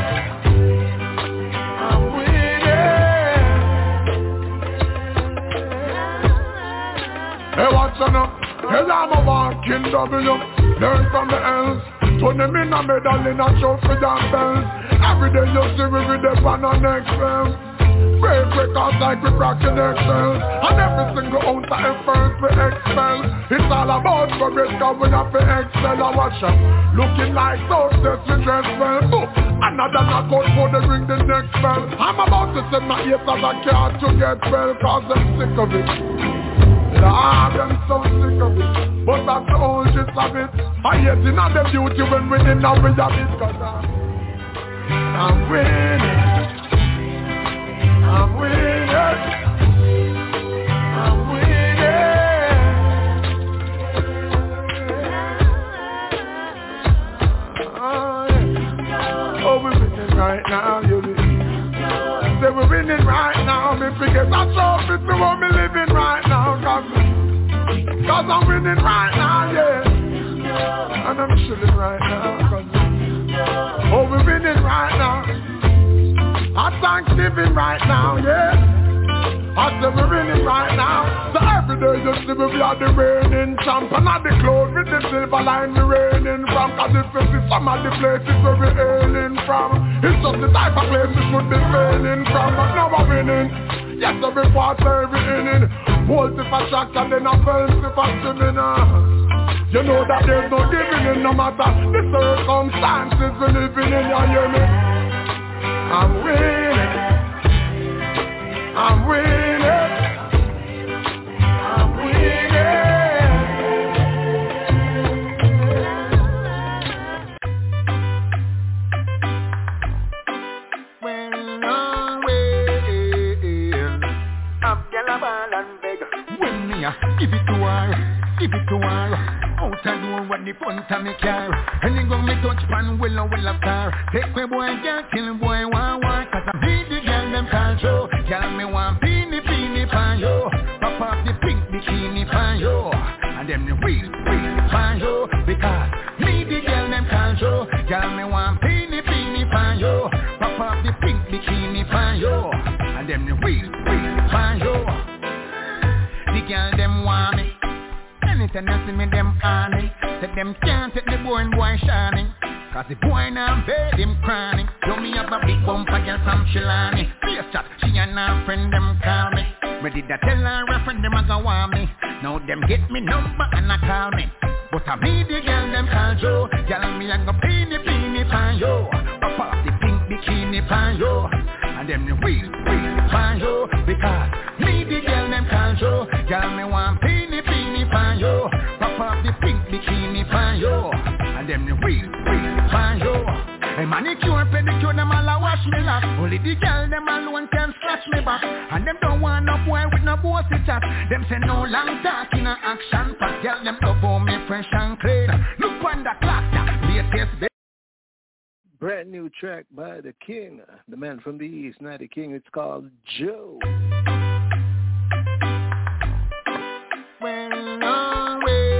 Hey, what's up now? Hey, I'm a walking W. Learn from the else. Turn them in a medal in a trophy and bells. Every day you see we with the pan on next film. Break records like we cracking Excel. And every single ounce of effort we expel. It's all about progress cause we have to excel. I watch up, looking like success we dress well. Boom. Another knockout for the ring the next bell. I'm about to send my ears as a car to get well. Cause I'm sick of it. Lord, I'm so sick of it, but that's the whole gist of it. I hate it not the beauty when we did not with it. Cause I'm, I'm winning, I'm winning, I'm winning. Oh, yeah. Oh, we're winning right now, you know. Say we're winning right now. Me forget that trophy, so we're me living right now. Cause, cause I'm winning right now, yeah. And I'm chilling right now. Cause, oh, we're winning right now. I'm Thanksgiving right now, yeah. I say we're winning right now. So every day you see me, we are the reigning champ. And at the cloud with the silver line we reigning from. Cause if you see some of the places where we're hailing from, it's just the type of places we'd be failing from. But now we're winning. Yes, every quarter, every inning. Bolt if I track and then I fence if I swimming. You know that there's no giving in no matter the circumstances we're living in, you hear me? I'm winning. I'm winning. I'm winning. When I'm winning, I'm gonna ball and beg. When me a give it to her, give it to her. Out and do what the front of me car. And then go me touch pan well and well of car. Take me boy girl, kill boy one one. Cause I beat the girl them control. Girl me want peeny peeny pan yo. Pop off the pink bikini pan yo. And them the real real pan yo. Because me the girl them control. Girl me want peeny peeny pan yo. Pop off the pink bikini pan yo. And them the real real pan yo. The girl them want me. Anytime you see me them on me. Say them can't take the boy and boy shining. Cause the boy now bed him crying. Show me up a big bumper girl from Shilani. Face chat, she and her friend them call me. Ready to tell her a friend them a go want me. Now them get me number and a call me. But I me the girl them call Joe. Girl me a go peeny peeny pan yo. Pop off the pink bikini pan yo. And them the real real pan yo. Because me the girl them call Joe. Girl me want peeny peeny pan yo. Pop off the pink bikini pan yo. And them the real real pan yo. Hey manicure, pedicure, them all a wash me lap. Only the girl them alone can scratch me back. And them don't want no boy with no bossy chat. Them say no long talk in a action pack. Girl them love for me fresh and clean. Look on the clock, latest day. Brand new track by The King, the man from the East, not the King. It's called Joe. Well, no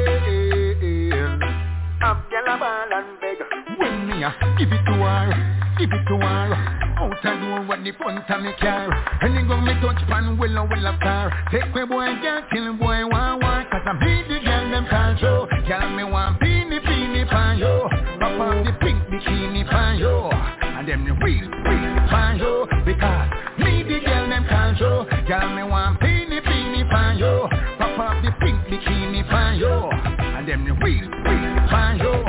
way. I'm yellow ball and beg. When me a give it to her, give it to her. Out and do what the front of me car. And then go me touch pan well and well of car. Take me boy girl, kill boy one one. Cause I beat the girl them control. Girl me want peeny peeny pan yo. Pop off the pink bikini pan yo. And them the real real pan yo. Because me the girl them control. Girl me want peeny peeny pan yo. Pop off the pink bikini pan yo. And them the real real pan yo.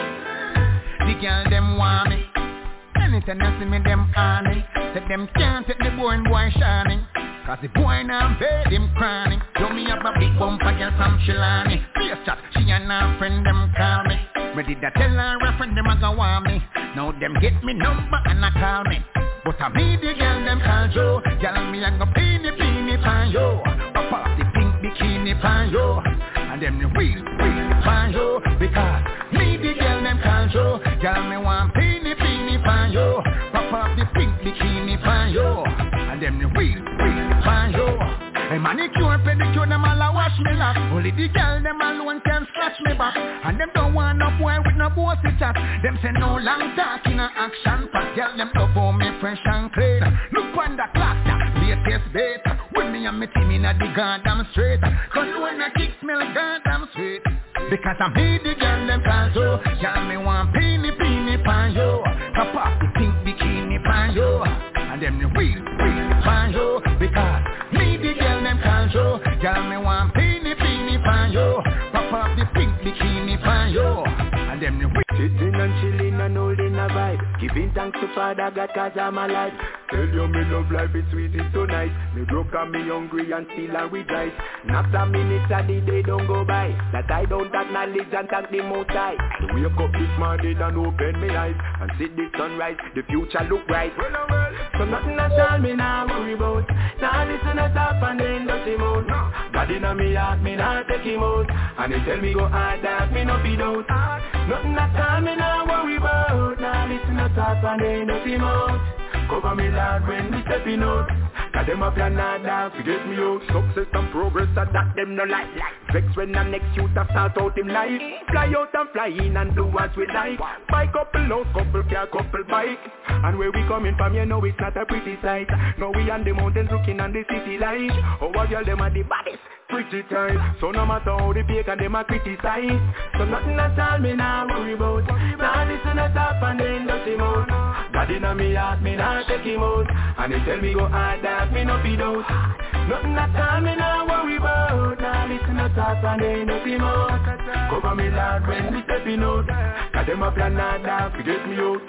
The girl them want me. Anytime you see me them on me. Say them can't take the boy and boy shining. Cause the boy now bed him crying. Show me up a big bumper girl from Shilani. Face chat, she and her friend them call me. Ready to tell her a friend them a go want me. Now them get me number and a call me. But I me the girl them call Joe. Girl me a go peeny peeny pan yo. Pop off the pink bikini pan yo. And them the real real pan yo. Because me the girl them call Joe. Girl me want peeny peeny pan yo. Pop off the pink bikini pan yo. And them the real real pan yo. Hey manicure, pedicure, them all a wash me lap. Only the girl them alone can scratch me back. And them don't want no boy with no bossy chat. Them say no long talk in a action pack. Girl them love for me fresh and clean. Look on the clock, latest date. When me and me team in a the goddamn straight. Cause when I kick smell goddamn sweet. Because I'm here the girl them call so. Girl me want peeny peeny pan yo. Pop off the pink bikini pan yo. And them the real real pan yo. Because me the girl them call so. Girl me want peeny peeny pan yo. Pop off the pink bikini pan yo. And them the real. Sitting and chilling and holding a vibe. Giving thanks to Father God cause I'm alive. Tell you me love life is sweet, it's so nice. Me broke and me hungry and still I rejoice. Not a minute of the day don't go by that I don't acknowledge and thank the Most High. To wake up this morning and open me eyes and see the sunrise, the future look bright. Well, well. So nothing at all me now worry about. Now listen at up and then dirty mouth. God inna me heart, me not take him out. And he tell me go hard that me no be doubt. Nothing at all me now worry about. Now listen at up and then dirty mouth. Cover me Lord when we stepping out. Cause them a plan nada to get me out. Success and progress are that them no like. Vex when the next youth a start out him life. Fly out and fly in and do what we like. Buy couple house, couple car, couple bike. And where we coming from you know it's not a pretty sight. Now we on the mountains looking on the city light. Oh what y'all them are the baddest. Pretty tight. So no matter how they fake and them a criticize. So nothing at all me now worry about. Now listen at up and then dirty mouth. God inna me heart me not take him out. And he tell me go hard that me no be doubt. Nothing at all me now worry about. Now listen at up and then dirty mouth. Cover me Lord when we stepping out. Cause them a plan nada to get me out.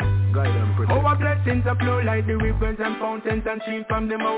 Our blessings are flow like the rivers and fountains and stream from the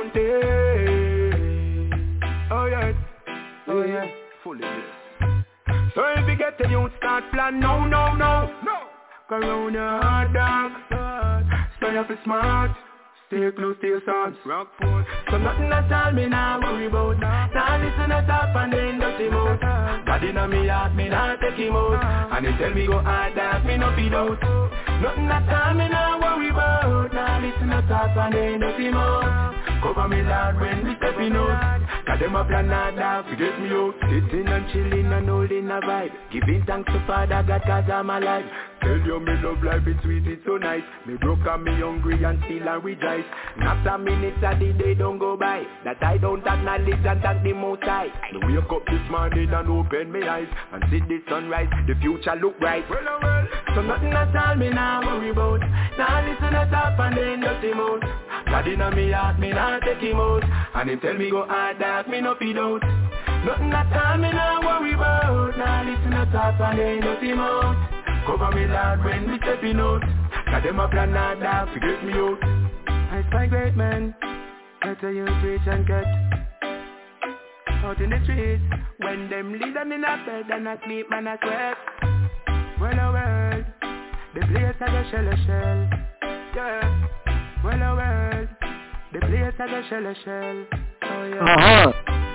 mountain. Oh yes. Oh yeah, fully yes. So if you get the youth start plan, no, no, no, no. Corona hard dog. Stay up smart. Stay close to your sons. Rock foot. So nothing at all me now worry about. Now listen at up and then dirty mouth. God God inna me heart, me not take him out. And he tell me go hard that me no feed out. Nothing at all me not worry about. Now listen to talk and they no see more. Cover me Lord when we stepping out. Cause them a plan not that to get me out. Sitting and chilling and holding a vibe. Giving thanks to Father God cause I'm alive. Tell you me love life is sweet, it's so nice. Me broke and me hungry and still I rejoice. Not a minute of the day don't go by that I don't acknowledge and thank the Most High. I wake up this morning and open my eyes and see the sunrise, the future look bright. Well, oh, well. So nothing at all me now worry about. Now listen to top and then dirty mouth. God inna me heart, me not take him out. And him tell me go hard that me no feed out. Nothing at all me now worry about. Now listen to top and then dirty mouth. Cover me Lord when we stepping out. Cause them a plan not that to get me out. I spy great men, better you preach and get out in the streets. When them lead them in a bed and I sleep and I sweat. Well oh well, the place I go shell a shell. Yeah. Well oh well, the place I go shell a shell. Oh yeah. Uh-huh.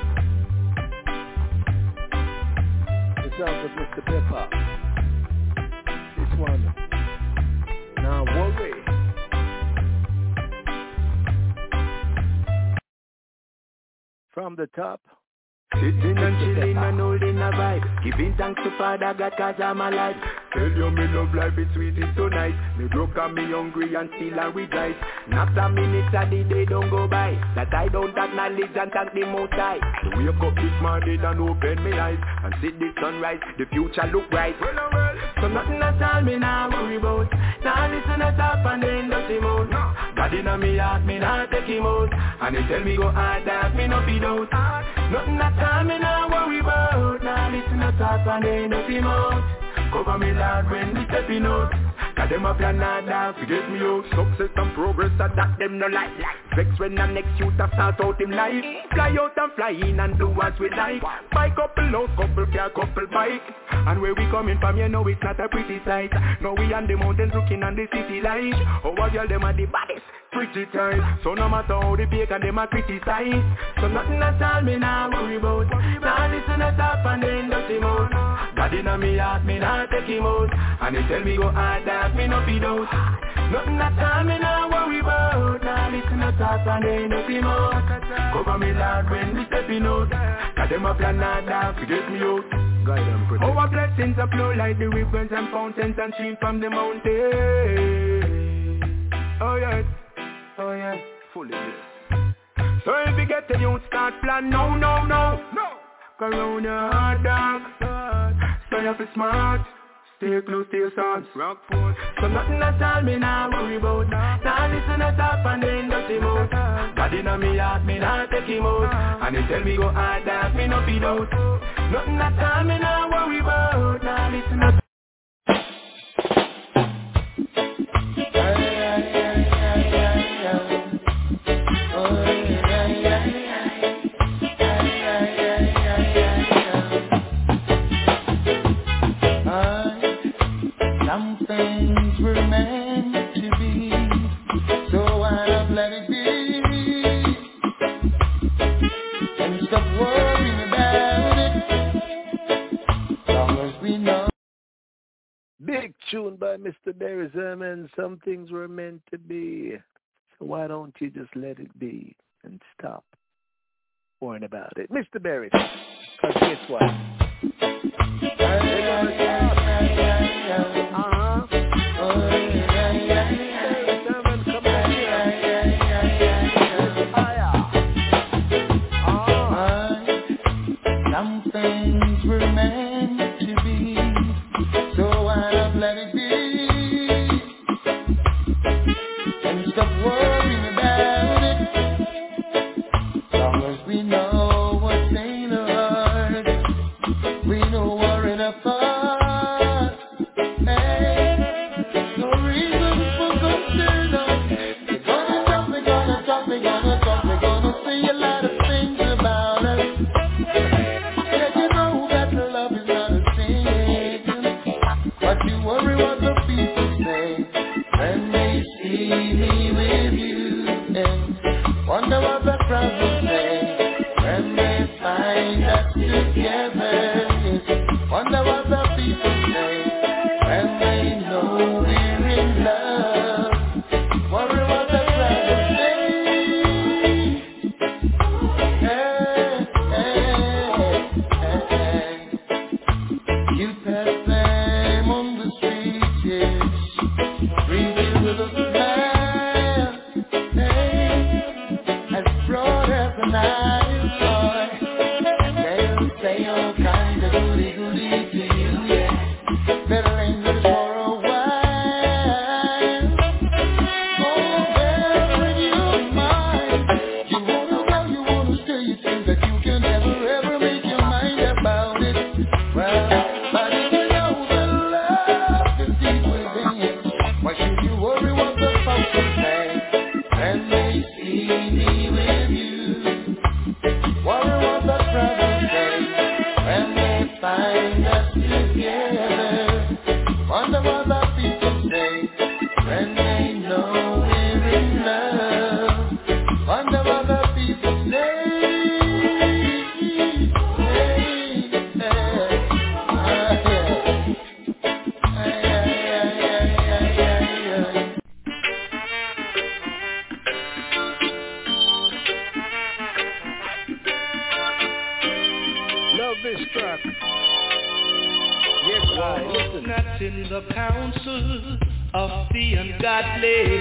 The sound of Mister Pepper. This one. Now worry. From the top. Sitting and chilling and holding a vibe. Giving thanks to Father God cause I'm alive. Tell you me love life is sweet, it's so nice. Me broke and me hungry and still I rejoice. Not a minute of the day don't go by that I don't acknowledge and thank the Most High. I wake up this morning and open my eyes and see the sunrise, the future look bright. Well, oh, well. So nothing at all me now worry about. Now listen to top and then dirty mouth. God inna me heart, me not take him out. And he tell me go hard that me no feed out. Nothing at all me now worry about. Now listen to top and then dirty mouth. Cover me Lord when we stepping out. Cause them a plan not that to get me out. Success and progress that that them no like. Vex when the next youth a start out him life. Fly out and fly in and do what we like. Buy couple house, couple car, couple bike. And where we coming from you know it's not a pretty sight. Now we on the mountains looking on the city light. Oh what girl them are the baddest, pretty tight. So no matter how they fake and them a criticize. So nothing at all me now worry about. Now listen to top and then dirty mouth. God inna me heart, me not take him out. And he tell me go hard that me no feed out. Nothing at all me now worry about. Now listen to top and then dirty mouth. Cover me Lord when we stepping out. Cause them a plan not that to get me out. Our blessings are flow like the rivers and fountains and streams from the mountain. Oh yes, oh yes, fully blessed. So if you get the youth start plan, no, no, no, no. Corona hard dog, stay up smart, stay close to your sons. Rock forward. So nothing at all me now worry about. Now listen to top and then dirty mouth. God inna me heart, me not take him out. And he tell me go hard that me no feed out. Nothing at all me now worry about. Now listen to some things were meant to be, so I've let it be, and stop worrying about it, long as we know. Big tune by Mister Barry Zimmerman. Some things were meant to be, so why don't you just let it be and stop worrying about it, Mister Barry? Because guess what? Some things were meant to be, so I've let it be, and stop worrying about it, long as we know what's in our heart, we know we're in a part, hey, no reason for concern, we're gonna talk, we're gonna talk, we're gonna talk, we're gonna say a lot of things about us. Love is not a goody goody thing, yeah. Better linger for a while. Oh, better in your mind. You wanna go, you wanna stay, you think that you can never ever make your mind about it. Well, but if you know the love is deep within, why should you worry what the folks will say? And they see me with you. Worry what the crowd will say when they find us together. Wonder what the people say when they know we're in love. Wonder what the people say. Love this track. Yes, I listen. Not in the counsel of the ungodly,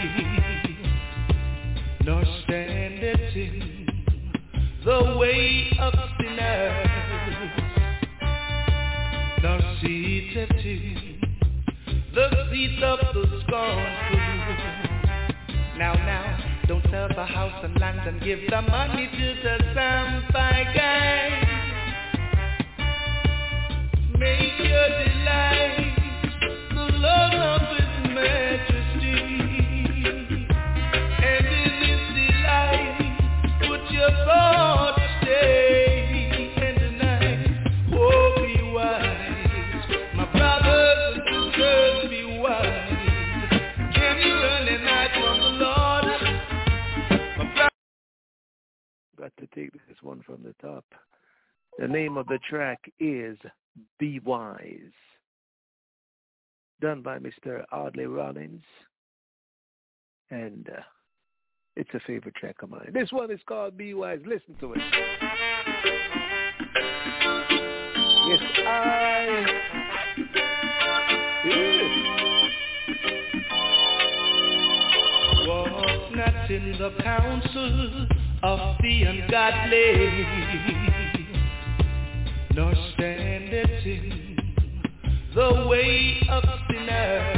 nor standeth in the way of sinners, nor seated in the seat of the scornful. Now, now, don't sell the house and land and give the money to the sampai guy. Make your delight the Lord of His majesty, and in His delight put your thoughts day and night. Oh, be wise, my brothers and sisters, be wise. Can you run at night from the Lord? My bro- Got to take this one from the top. The name of the track is Be Wise, done by Mister Audley Rollins, and uh, it's a favorite track of mine. This one is called Be Wise. Listen to it. Yes, I walk not in the counsel of the ungodly, nor standeth in the way of sinners,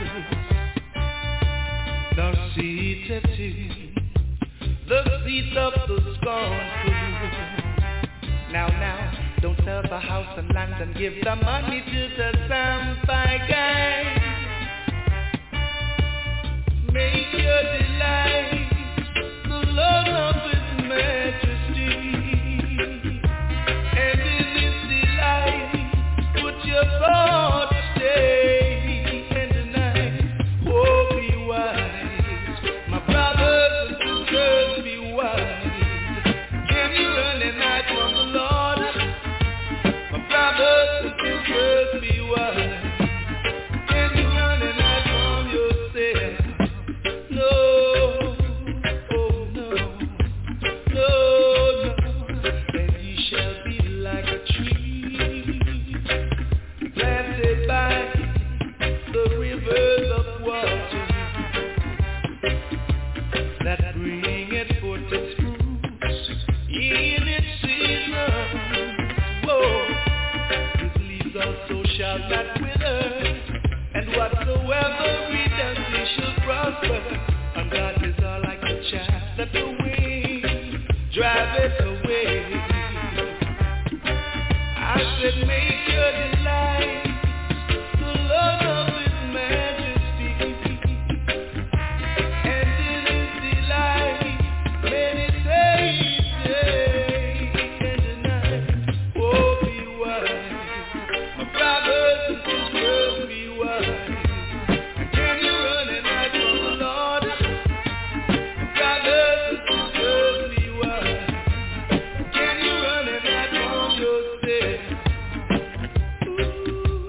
nor seated in the seat of the scornful. Now, now, don't sell the house and land and give the money to the sampai guy. Make your delight the Lord of His majesty, and in His delight put your thoughts day and night. Oh, be wise, my brothers and sisters, be wise. Can you run at night from the Lord? My brothers and sisters, be wise. Can you run at night from yourself? No, oh no, no, no. And ye shall be like a tree planted by the rivers of water, that bringeth forth its fruits in its season. Whoa, his leaves also shall not wither, and whatsoever he does, he shall prosper. Ungodly are like a chaff that the wind driveth away. I said, make your delight the Lord of His majesty, and in His delight meditate day and night. Oh, be wise, my brothers and sisters, be wise. Can you run at night from the Lord? My brothers and sisters, be wise. Can you run at night from yourself? Ooh.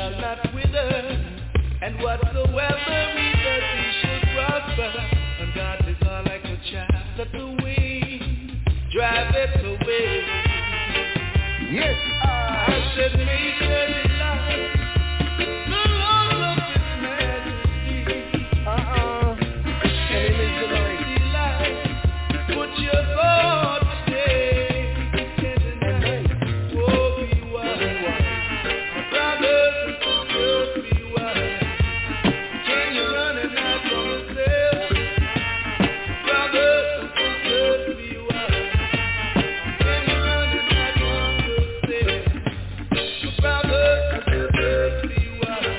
shall not wither, and whatsoever we does, he shall prosper. And God is all like a child that the wind drive it away. Yes, I, I said, make the delight the Lord of His majesty. uh-uh. And it is the light. Delight, put your thoughts stay in the night. Oh, be wise, brothers and sisters, be wise. Can you run and hide from yourself? Brothers and sisters, be wise. Can you run and hide from yourself? Brothers and sisters, be wise.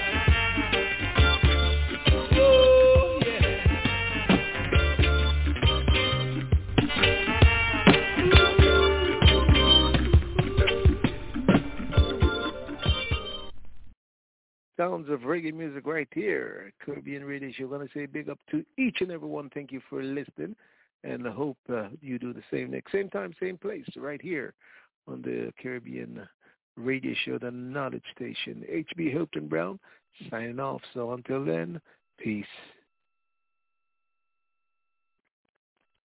Oh, yeah. Sounds of reggae music right here. Caribbean Radio Show. Going to say big up to each and every one. Thank you for listening, and I hope uh, you do the same next same time, same place, right here on the Caribbean Radio Show, the Knowledge Station. H B Hilton Brown signing off. So until then, peace.